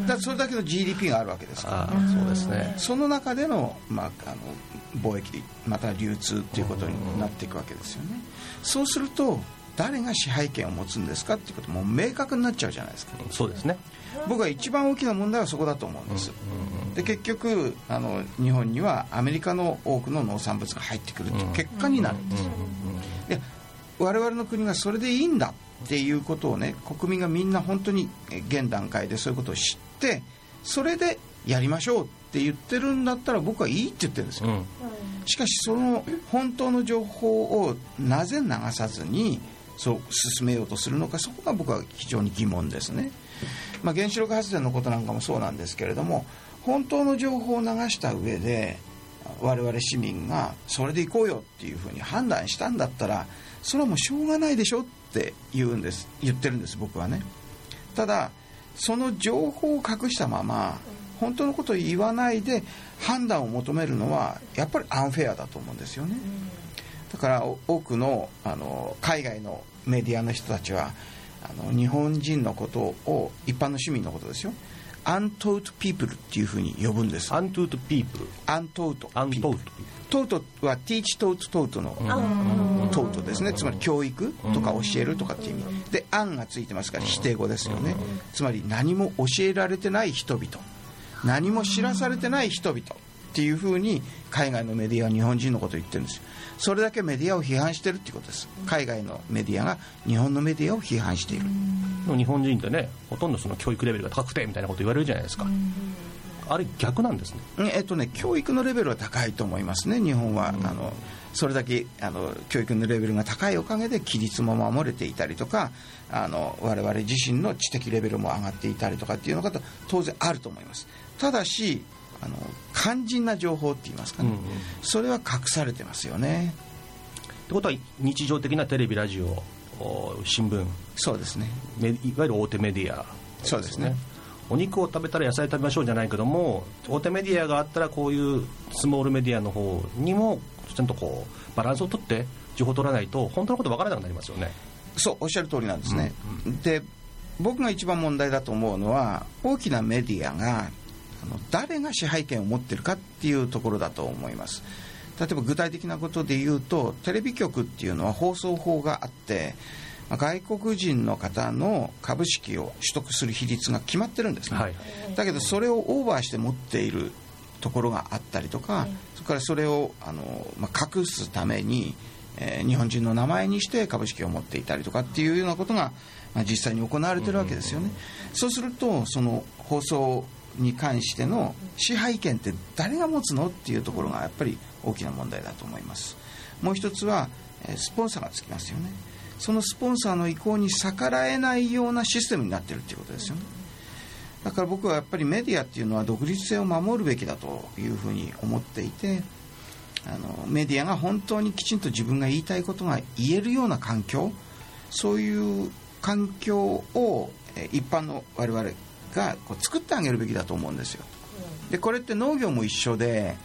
Speaker 3: だからそれだけの GDP があるわけですから、
Speaker 1: そうですね。
Speaker 3: その中での、貿易また流通っていうことになっていくわけですよね。そうすると誰が支配権を持つんですかっていうことも明確になっちゃうじゃないですか。
Speaker 1: そうですね。
Speaker 3: 僕は一番大きな問題はそこだと思うんです。で結局日本にはアメリカの多くの農産物が入ってくるという結果になるんです。で我々の国がそれでいいんだっていうことをね、国民がみんな本当に現段階でそういうことを知ってそれでやりましょうって言ってるんだったら僕はいいって言ってるんですよ。しかしその本当の情報をなぜ流さずにそう進めようとするのか、そこが僕は非常に疑問ですね。原子力発電のことなんかもそうなんですけれども、本当の情報を流した上で我々市民がそれで行こうよっていうふうに判断したんだったら、それはもうしょうがないでしょって言ってるんです、僕はね。ただその情報を隠したまま本当のことを言わないで判断を求めるのはやっぱりアンフェアだと思うんですよね。だから多くの海外のメディアの人たちは日本人のことを、一般の市民のことですよ、untaught people っていうふうに呼ぶんです。
Speaker 1: untaught people。
Speaker 3: untaught people。 taught は teach taught taught のtaughtですね。つまり教育とか教えるとかっていう意味で、an がついてますから否定語ですよね。つまり何も教えられてない人々、何も知らされてない人々っていうふうに海外のメディアは日本人のことを言ってるんですよ。それだけメディアを批判してるっていうことです。海外のメディアが日本のメディアを批判している。
Speaker 1: 日本人ってね、ほとんどその教育レベルが高くてみたいなこと言われるじゃないですか。あれ逆なんですね。
Speaker 3: 教育のレベルは高いと思いますね、日本は。それだけ教育のレベルが高いおかげで規律も守れていたりとか、我々自身の知的レベルも上がっていたりとかっていうのが当然あると思います。ただし肝心な情報って言いますかね、それは隠されてますよね。
Speaker 1: ってことは日常的なテレビ、ラジオ、新聞、
Speaker 3: そうですね、
Speaker 1: いわゆる大手メディア、
Speaker 3: そうですね。
Speaker 1: お肉を食べたら野菜食べましょうじゃないけども、大手メディアがあったらこういうスモールメディアの方にもちゃんとバランスを取って情報を取らないと本当のこと分からなくなりますよね。
Speaker 3: そうおっしゃる通りなんですね。で僕が一番問題だと思うのは、大きなメディアが誰が支配権を持っているかっていうところだと思います。例えば具体的なことで言うと、テレビ局っていうのは放送法があって、外国人の方の株式を取得する比率が決まってるんですね、だけどそれをオーバーして持っているところがあったりとか、それからそれを隠すために、日本人の名前にして株式を持っていたりとかっていうようなことが、実際に行われてるわけですよね。そうするとその放送に関しての支配権って誰が持つのっていうところがやっぱり大きな問題だと思います。もう一つはスポンサーがつきますよね。そのスポンサーの意向に逆らえないようなシステムになっているっていうことですよね。だから僕はやっぱりメディアっていうのは独立性を守るべきだというふうに思っていて、メディアが本当にきちんと自分が言いたいことが言えるような環境、そういう環境を一般の我々が作ってあげるべきだと思うんですよ。でこれって農業も一緒で、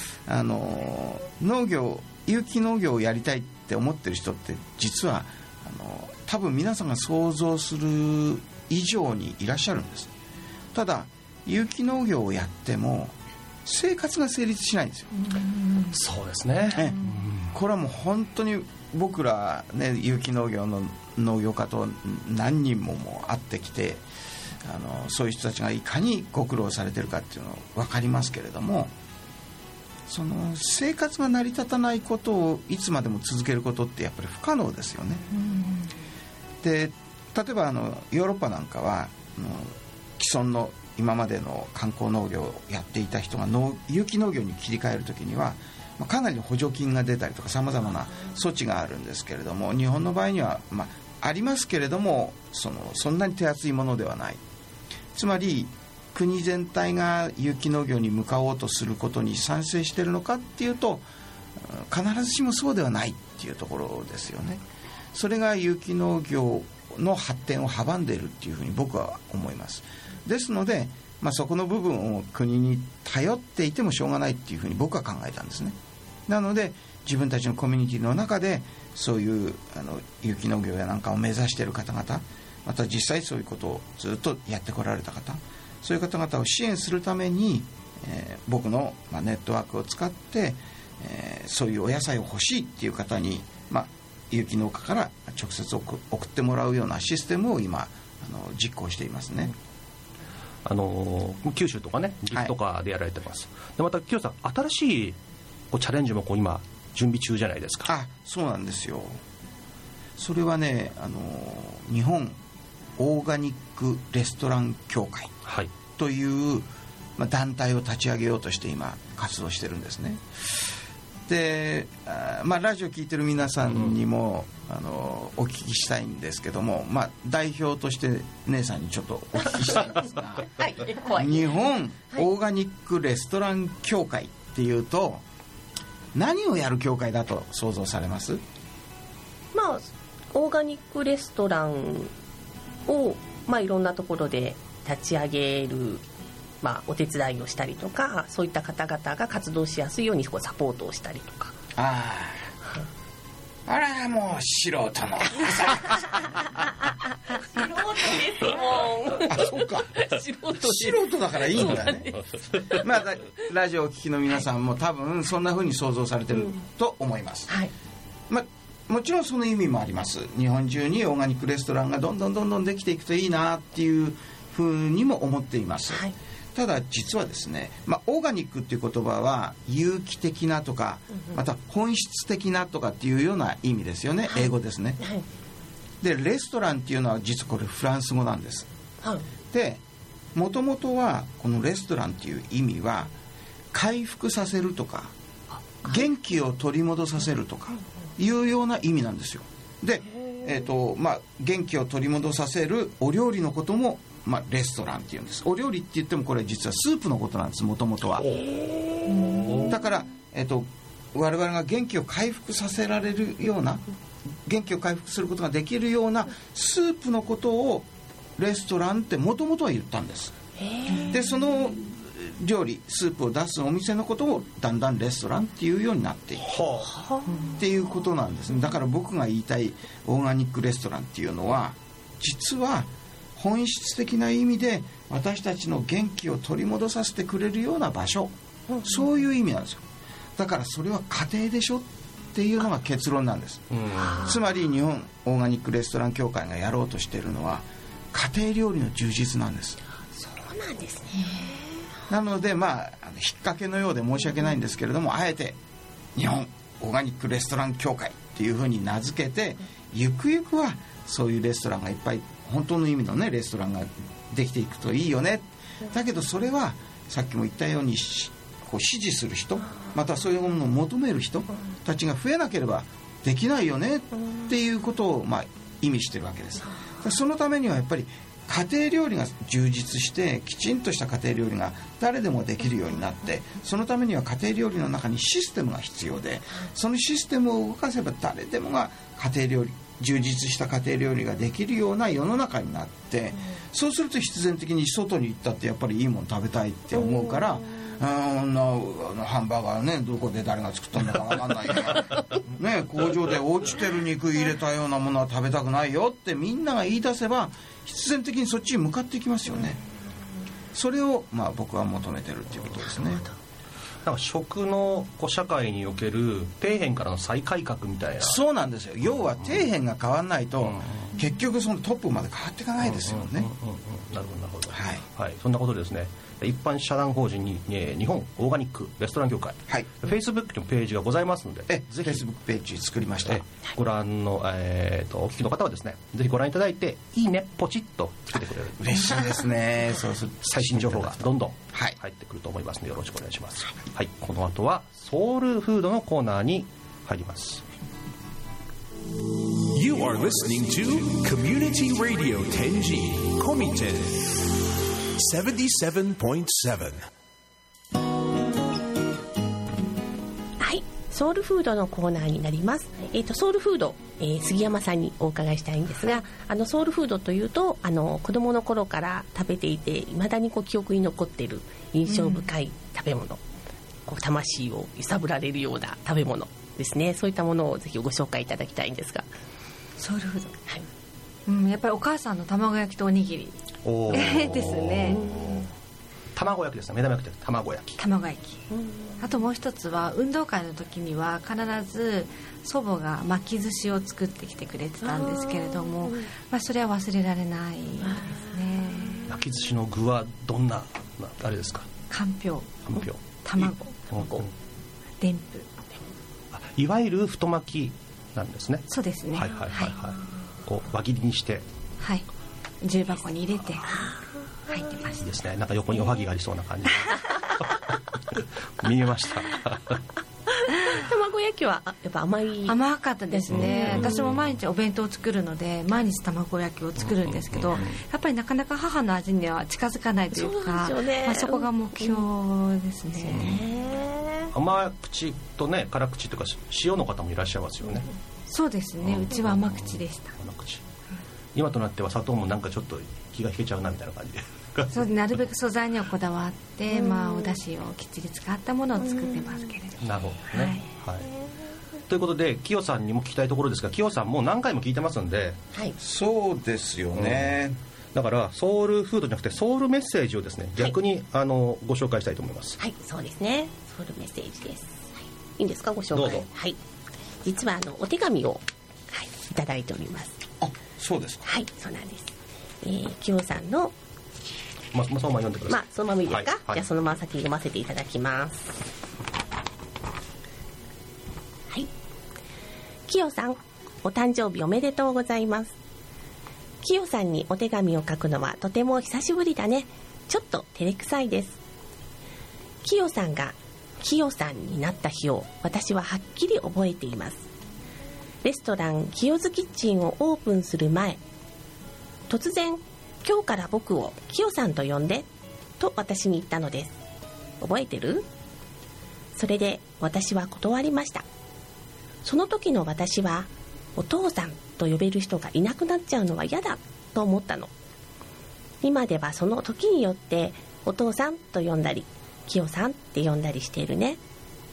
Speaker 3: 有機農業をやりたいって思ってる人って実は多分皆さんが想像する以上にいらっしゃるんです。ただ有機農業をやっても生活が成立しないんですよ。
Speaker 1: そうですね。
Speaker 3: これはもう本当に僕ら、ね、有機農業の農業家と何人も会ってきて、そういう人たちがいかにご苦労されてるかっていうの分かりますけれども、その生活が成り立たないことをいつまでも続けることってやっぱり不可能ですよね。で例えばヨーロッパなんかは既存の今までの観光農業をやっていた人が有機農業に切り替えるときにはかなりの補助金が出たりとかさまざまな措置があるんですけれども、日本の場合には、ありますけれどもそんなに手厚いものではない。つまり国全体が有機農業に向かおうとすることに賛成しているのかっていうと必ずしもそうではないっていうところですよね。それが有機農業の発展を阻んでいるっていうふうに僕は思います。ですので、そこの部分を国に頼っていてもしょうがないっていうふうに僕は考えたんですね。なので自分たちのコミュニティの中でそういう有機農業やなんかを目指している方々、また実際そういうことをずっとやってこられた方、 そういう方々を支援するために、僕の、ネットワークを使って、そういうお野菜を欲しいっていう方に、有機農家から直接送ってもらうようなシステムを今実行していますね。
Speaker 1: 九州とかね岐阜とかでやられてます、でまた清さん新しいチャレンジも今準備中じゃないですか。
Speaker 3: そうなんですよ。それはね、日本オーガニックレストラン協会という、団体を立ち上げようとして今活動してるんですね。で、ラジオ聞いてる皆さんにも、お聞きしたいんですけども、代表として姉さんにちょっとお聞きしたいんですが日本オーガニックレストラン協会っていうと何をやる協会だと想像されます？
Speaker 2: オーガニックレストランを、いろんなところで立ち上げる、お手伝いをしたりとか、そういった方々が活動しやすいようにサポートをしたりとか。
Speaker 3: あらもう素人の
Speaker 2: 素人ですもん。
Speaker 3: そうか素人だからいいんだね。ラジオをお聞きの皆さんも多分そんな風に想像されてると思います、もちろんその意味もあります。日本中にオーガニックレストランがどんどんできていくといいなっていう風にも思っています、ただ実はですね、オーガニックっていう言葉は有機的なとか、また本質的なとかっていうような意味ですよね、英語ですね、でレストランっていうのは実はこれフランス語なんです、でもともとはこのレストランっていう意味は回復させるとか元気を取り戻させるとかいうような意味なんですよ。で、元気を取り戻させるお料理のこともレストランっていうんです。お料理って言ってもこれ実はスープのことなんです、もともとは。だから、我々が元気を回復させられるような、元気を回復することができるようなスープのことをレストランってもともとは言ったんです。でその料理スープを出すお店のことをだんだんレストランっていうようになっていくっていうことなんですね。だから僕が言いたいオーガニックレストランっていうのは実は本質的な意味で私たちの元気を取り戻させてくれるような場所、そういう意味なんですよ。だからそれは家庭でしょっていうのが結論なんです。つまり日本オーガニックレストラン協会がやろうとしているのは家庭料理の充実なんです。
Speaker 2: そうなんですね。
Speaker 3: なので引っ掛けのようで申し訳ないんですけれども、あえて日本オーガニックレストラン協会っていうふうに名付けて、ゆくゆくはそういうレストランがいっぱい、本当の意味のねレストランができていくといいよね。だけどそれはさっきも言ったようにこう支持する人、またそういうものを求める人たちが増えなければできないよねっていうことを意味してるわけです。そのためにはやっぱり家庭料理が充実してきちんとした家庭料理が誰でもできるようになって、そのためには家庭料理の中にシステムが必要で、そのシステムを動かせば誰でもが家庭料理、充実した家庭料理ができるような世の中になって、そうすると必然的に外に行ったってやっぱりいいもの食べたいって思うから、ハンバーガーね、どこで誰が作ったんだか分かんないからね、工場で落ちてる肉入れたようなものは食べたくないよってみんなが言い出せば必然的にそっちに向かっていきますよね。それを僕は求めてるっていうことですね。
Speaker 1: なんか食の社会における底辺からの再改革みたいな。
Speaker 3: そうなんですよ。要は底辺が変わらないと、結局そのトップまで変わっていかないですよね。
Speaker 1: なるほど、はい、そんなことでですね、一般社団法人に、日本オーガニックレストラン協会、フェイスブックのページがございますので、
Speaker 3: ぜひフェイスブックページ作りました。
Speaker 1: ご覧の、お聞きの方はですね、ぜひご覧いただいていいねポチッとつけてくれる。
Speaker 3: 嬉しいですね。そうする
Speaker 1: 最新情報がどんどん入ってくると思いますのでよろしくお願いします。はい、この後はソウルフードのコーナーに入ります。
Speaker 5: You are listening to Community Radio Tenji Komiten 77.7。
Speaker 2: はい、ソウルフードのコーナーになります。ソウルフード、杉山さんにお伺いしたいんですが、ソウルフードというと子供の頃から食べていて未だに記憶に残っている印象深い食べ物、魂を揺さぶられるような食べ物ですね。そういったものをぜひご紹介いただきたいんですが。
Speaker 6: ソウルフード、 やっぱりお母さんの卵焼きとおにぎりですね。
Speaker 1: 卵焼きですね。目玉焼きで卵焼き。
Speaker 6: あともう一つは運動会の時には必ず祖母が巻き寿司を作ってきてくれてたんですけれども、それは忘れられないですね。
Speaker 1: 巻き寿司の具はどんなあれですか？
Speaker 6: かんぴょう、卵、でんぷ。
Speaker 1: いわゆる太巻きなんですね。
Speaker 6: そうですね。
Speaker 1: こう輪切りにして、
Speaker 6: 重箱に入れて入ってました。
Speaker 1: いいですね。なんか横におはぎがありそうな感じ見えました
Speaker 2: 卵焼きはやっぱ
Speaker 6: 甘かったですね。私も毎日お弁当を作るので毎日卵焼きを作るんですけど、やっぱりなかなか母の味には近づかないというか、そこが目標ですね。
Speaker 1: 甘口とね辛口とか塩の方もいらっしゃいますよね。
Speaker 6: そうですね。うちは甘口でした。
Speaker 1: 甘口。今となっては砂糖もなんかちょっと気が引けちゃうなみたいな感じで
Speaker 6: そう、なるべく素材にはこだわって、お出汁をきっちり使ったものを作ってますけれど。
Speaker 1: なるほどね。ということでキヨさんにも聞きたいところですが、キヨさんもう何回も聞いてますんで、
Speaker 3: そうですよね。
Speaker 1: だからソウルフードじゃなくてソウルメッセージをですね、逆にご紹介したいと思います。
Speaker 2: そうですね。ソウルメッセージです。いいんですか、ご紹介。
Speaker 1: どうぞ。
Speaker 2: 実はお手紙をいただいております。
Speaker 3: そうですか。
Speaker 2: そうなんです。キヨさんの
Speaker 1: そのまま読んでください。
Speaker 2: そのままいいですか。じゃあそのまま先に読ませていただきます。キヨさん、お誕生日おめでとうございます。キヨさんにお手紙を書くのはとても久しぶりだね。ちょっと照れくさいです。キヨさんがキヨさんになった日を私ははっきり覚えています。レストランキヨズキッチンをオープンする前、突然今日から僕をキヨさんと呼んでと私に言ったのです。覚えてる？それで私は断りました。その時の私はお父さんと呼べる人がいなくなっちゃうのは嫌だと思ったの。今ではその時によってお父さんと呼んだりキヨさんって呼んだりしているね。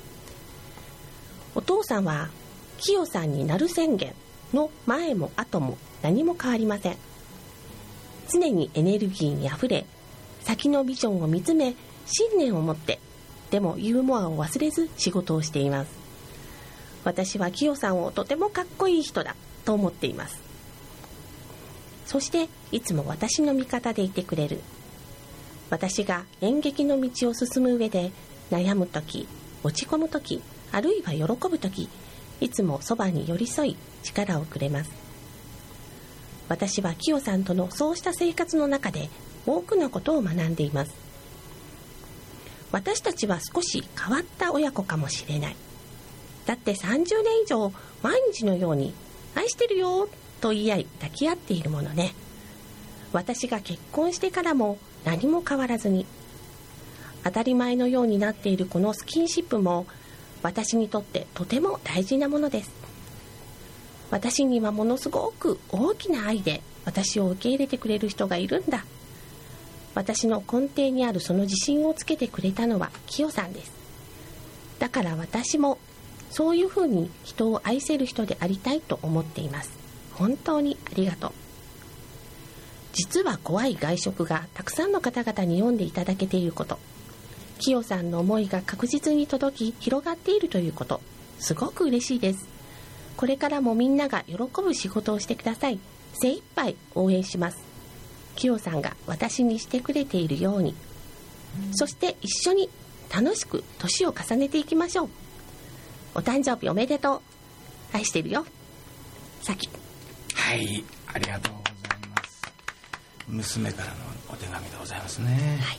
Speaker 2: お父さんはキヨさんになる宣言の前も後も何も変わりません。常にエネルギーにあふれ、先のビジョンを見つめ、信念を持って、でもユーモアを忘れず仕事をしています。私はキヨさんをとてもかっこいい人だと思っています。そしていつも私の味方でいてくれる。私が演劇の道を進む上で悩むとき、落ち込むとき、あるいは喜ぶとき、いつもそばに寄り添い力をくれます。私はキヨさんとのそうした生活の中で多くのことを学んでいます。私たちは少し変わった親子かもしれない。だって30年以上毎日のように愛してるよと言い合い抱き合っているものね。私が結婚してからも何も変わらずに、当たり前のようになっているこのスキンシップも私にとってとても大事なものです。私にはものすごく大きな愛で私を受け入れてくれる人がいるんだ。私の根底にあるその自信をつけてくれたのはキヨさんです。だから私もそういうふうに人を愛せる人でありたいと思っています。本当にありがとう。実は怖い外食がたくさんの方々に読んでいただけていること、キヨさんの思いが確実に届き広がっているということ、すごく嬉しいです。これからもみんなが喜ぶ仕事をしてください。精一杯応援します。キヨさんが私にしてくれているように、そして一緒に楽しく年を重ねていきましょう。お誕生日おめでとう。愛してるよ。さき。
Speaker 3: はい、ありがとうございます。娘からのお手紙でございますね。はい、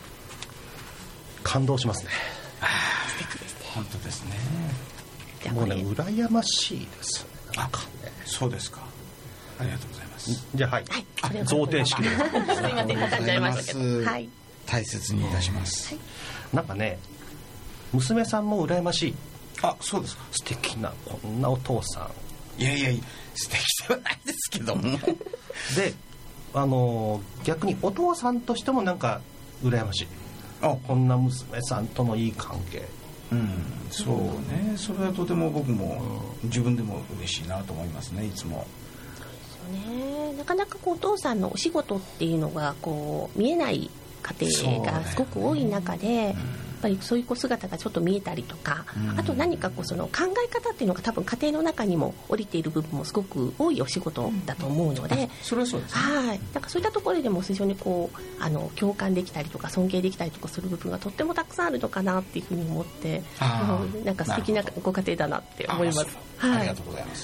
Speaker 1: 感動しますね。
Speaker 2: 素敵ですね。
Speaker 3: 本当ですね。
Speaker 1: もうね、羨ましいですね。なんかね。
Speaker 3: そうですか。ありがとうございます。
Speaker 1: じゃあ、はい。贈呈式で。
Speaker 2: すみません、畳んじゃいましたけど。
Speaker 3: はい。大切にいたします。
Speaker 1: なんかね、娘さんも羨ましい。
Speaker 3: あ、そうですか。
Speaker 1: 素敵な、こんなお父さん。
Speaker 3: いやいや、素敵ではないですけども。
Speaker 1: で、逆にお父さんとしてもなんか羨ましい。こんな娘さんとのいい関係。
Speaker 3: そうね。それはとても僕も自分でも嬉しいなと思いますね、いつも。
Speaker 2: ね。なかなかお父さんのお仕事っていうのが見えない家庭がすごく多い中で、やっぱりそういう姿がちょっと見えたりとか、あと何かその考え方っていうのが多分家庭の中にも降りている部分もすごく多いお仕事だと思うので、
Speaker 3: それはそうですね。
Speaker 2: はい。なんかそういったところでも非常に共感できたりとか尊敬できたりとかする部分がとってもたくさんあるのかなっていうふうに思って、なんか素敵なご家庭だなって思います。
Speaker 3: ありがとうございます。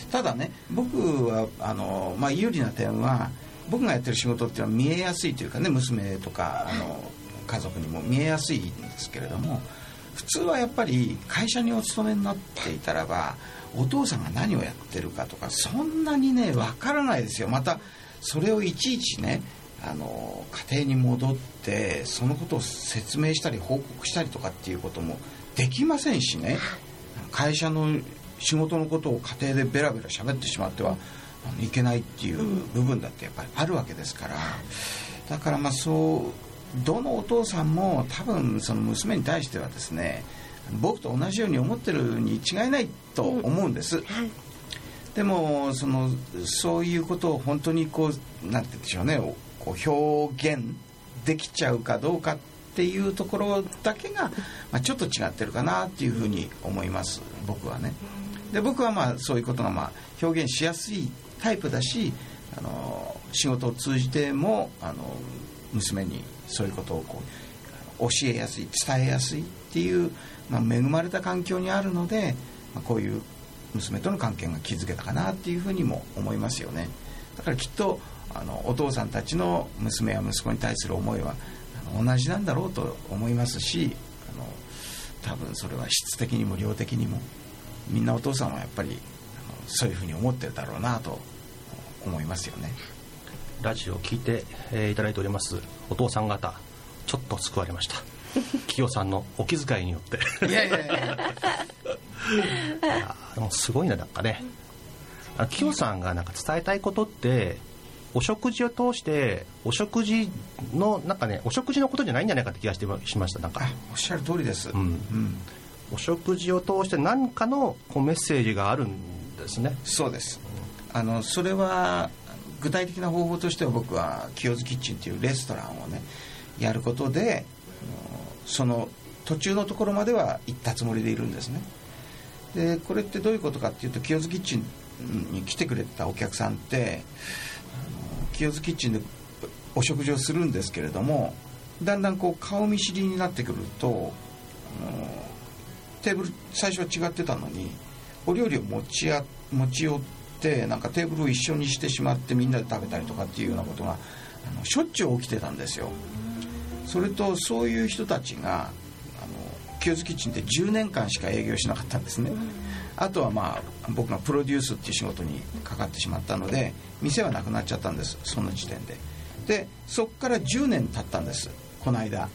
Speaker 3: ただね、僕は有利な点は、僕がやってる仕事っていうのは見えやすいというかね、娘とか家族にも見えやすいんですけれども、普通はやっぱり会社にお勤めになっていたらば、お父さんが何をやってるかとかそんなにねわからないですよ。またそれをいちいちね家庭に戻ってそのことを説明したり報告したりとかっていうこともできませんしね、会社の仕事のことを家庭でベラベラ喋ってしまってはいけないっていう部分だってやっぱりあるわけですから、だからどのお父さんも多分その娘に対してはですね、僕と同じように思ってるに違いないと思うんです、でもそういうことを本当になんて言うんでしょうね、表現できちゃうかどうかっていうところだけが、ちょっと違ってるかなっていうふうに思います、僕はね。で僕はそういうことが表現しやすいタイプだし、仕事を通じても娘にそういうことを教えやすい、伝えやすいっていう、恵まれた環境にあるので、こういう娘との関係が築けたかなっていうふうにも思いますよね。だからきっとお父さんたちの娘や息子に対する思いは同じなんだろうと思いますし、多分それは質的にも量的にもみんなお父さんはやっぱりそういうふうに思ってるだろうなと思いますよね。
Speaker 1: ラジオを聞いて、いただいておりますお父さん方、ちょっと救われましたキヨさんのお気遣いによっていやでもすごいね、なんかね、キヨさんがなんか伝えたいことってお食事を通してお食事のお食事のことじゃないんじゃないかって気がしました。なんか
Speaker 3: おっしゃる通りです、
Speaker 1: お食事を通して何かのメッセージがあるんですね。
Speaker 3: そうです。それは具体的な方法としては、僕はキヨズキッチンっていうレストランをねやることで、その途中のところまでは行ったつもりでいるんですね。でこれってどういうことかっていうと、キヨズキッチンに来てくれたお客さんってキヨズキッチンでお食事をするんですけれども、だんだん顔見知りになってくると、テーブル最初は違ってたのにお料理を持ち寄ってなんかテーブルを一緒にしてしまってみんなで食べたりとかっていうようなことがしょっちゅう起きてたんですよ。それとそういう人たちがキヨズキッチンって10年間しか営業しなかったんですね。あとは僕がプロデュースっていう仕事にかかってしまったので店はなくなっちゃったんです、その時点で。でそこから10年経ったんです、この間。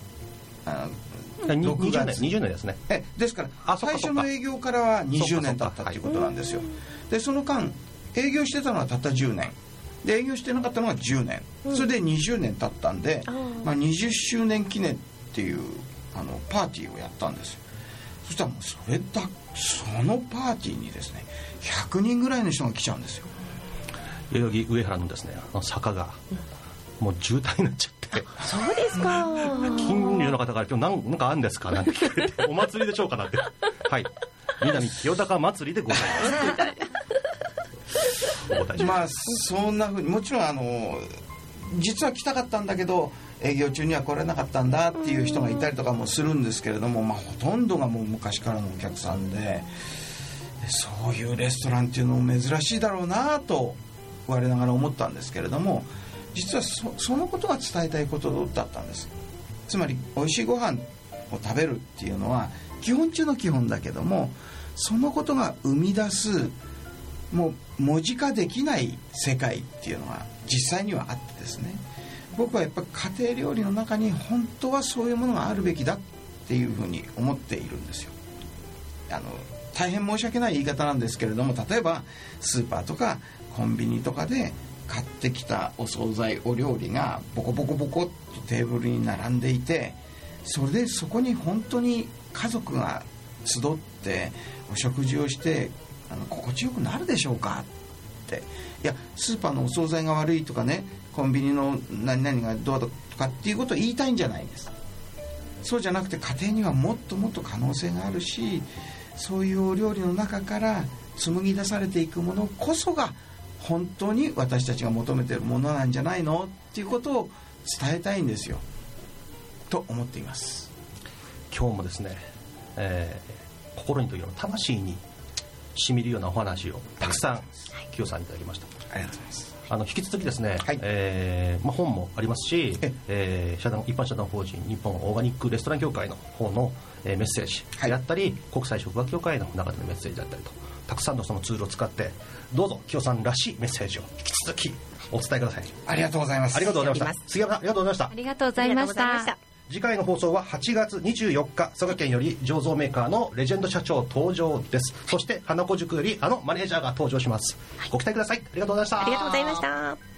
Speaker 1: 20年ですね。
Speaker 3: ですから最初の営業からは20年経ったっていうことなんですよ。でその間営業してたのはたった10年で、営業してなかったのが10年、それで20年経ったんで、20周年記念っていうパーティーをやったんですよ。そしたらもうそのパーティーにですね100人ぐらいの人が来ちゃうんですよ。
Speaker 1: 代々木上原のですね坂がもう渋滞になっちゃって。
Speaker 2: そうですか。
Speaker 1: 近所の方から今日なんかあるんですかなんて聞かれてお祭りでしょうかなんてはい、南清高祭りでござい
Speaker 3: ますそんな風にもちろん実は来たかったんだけど営業中には来れなかったんだっていう人がいたりとかもするんですけれども、ほとんどがもう昔からのお客さんで、そういうレストランっていうのも珍しいだろうなと我ながら思ったんですけれども、実はそのことが伝えたいことだったんです。つまり美味しいご飯を食べるっていうのは基本中の基本だけども、そのことが生み出すもう文字化できない世界っていうのが実際にはあってですね、僕はやっぱり家庭料理の中に本当はそういうものがあるべきだっていうふうに思っているんですよ。大変申し訳ない言い方なんですけれども、例えばスーパーとかコンビニとかで買ってきたお惣菜お料理がボコボコボコっとテーブルに並んでいて、それでそこに本当に家族が集ってお食事をして心地よくなるでしょうかっていやスーパーのお惣菜が悪いとかねコンビニの何々がどうとかっていうことを言いたいんじゃないんです。そうじゃなくて家庭にはもっともっと可能性があるしそういうお料理の中から紡ぎ出されていくものこそが本当に私たちが求めているものなんじゃないのっていうことを伝えたいんですよと思っています。
Speaker 1: 今日もですね、心にというの魂にしみるようなお話をたくさん清さんいただきました。
Speaker 3: ありがとうございます。
Speaker 1: 引き続きですね、
Speaker 3: はい
Speaker 1: 本もありますし、一般社団法人日本オーガニックレストラン協会の方の、メッセージであったり、国際食学協会の中でのメッセージであったりとたくさんのそのツールを使ってどうぞ清さんらしいメッセージを引き続きお伝えください。
Speaker 3: ありがとうございます。
Speaker 1: ありがとうございました。杉山さんありがとうございました。
Speaker 6: ありがとうございました。
Speaker 1: 次回の放送は8月24日佐賀県より醸造メーカーのレジェンド社長登場です。そして花子塾よりマネージャーが登場します、ご期待ください。ありがとうございました。
Speaker 2: ありがとうございました。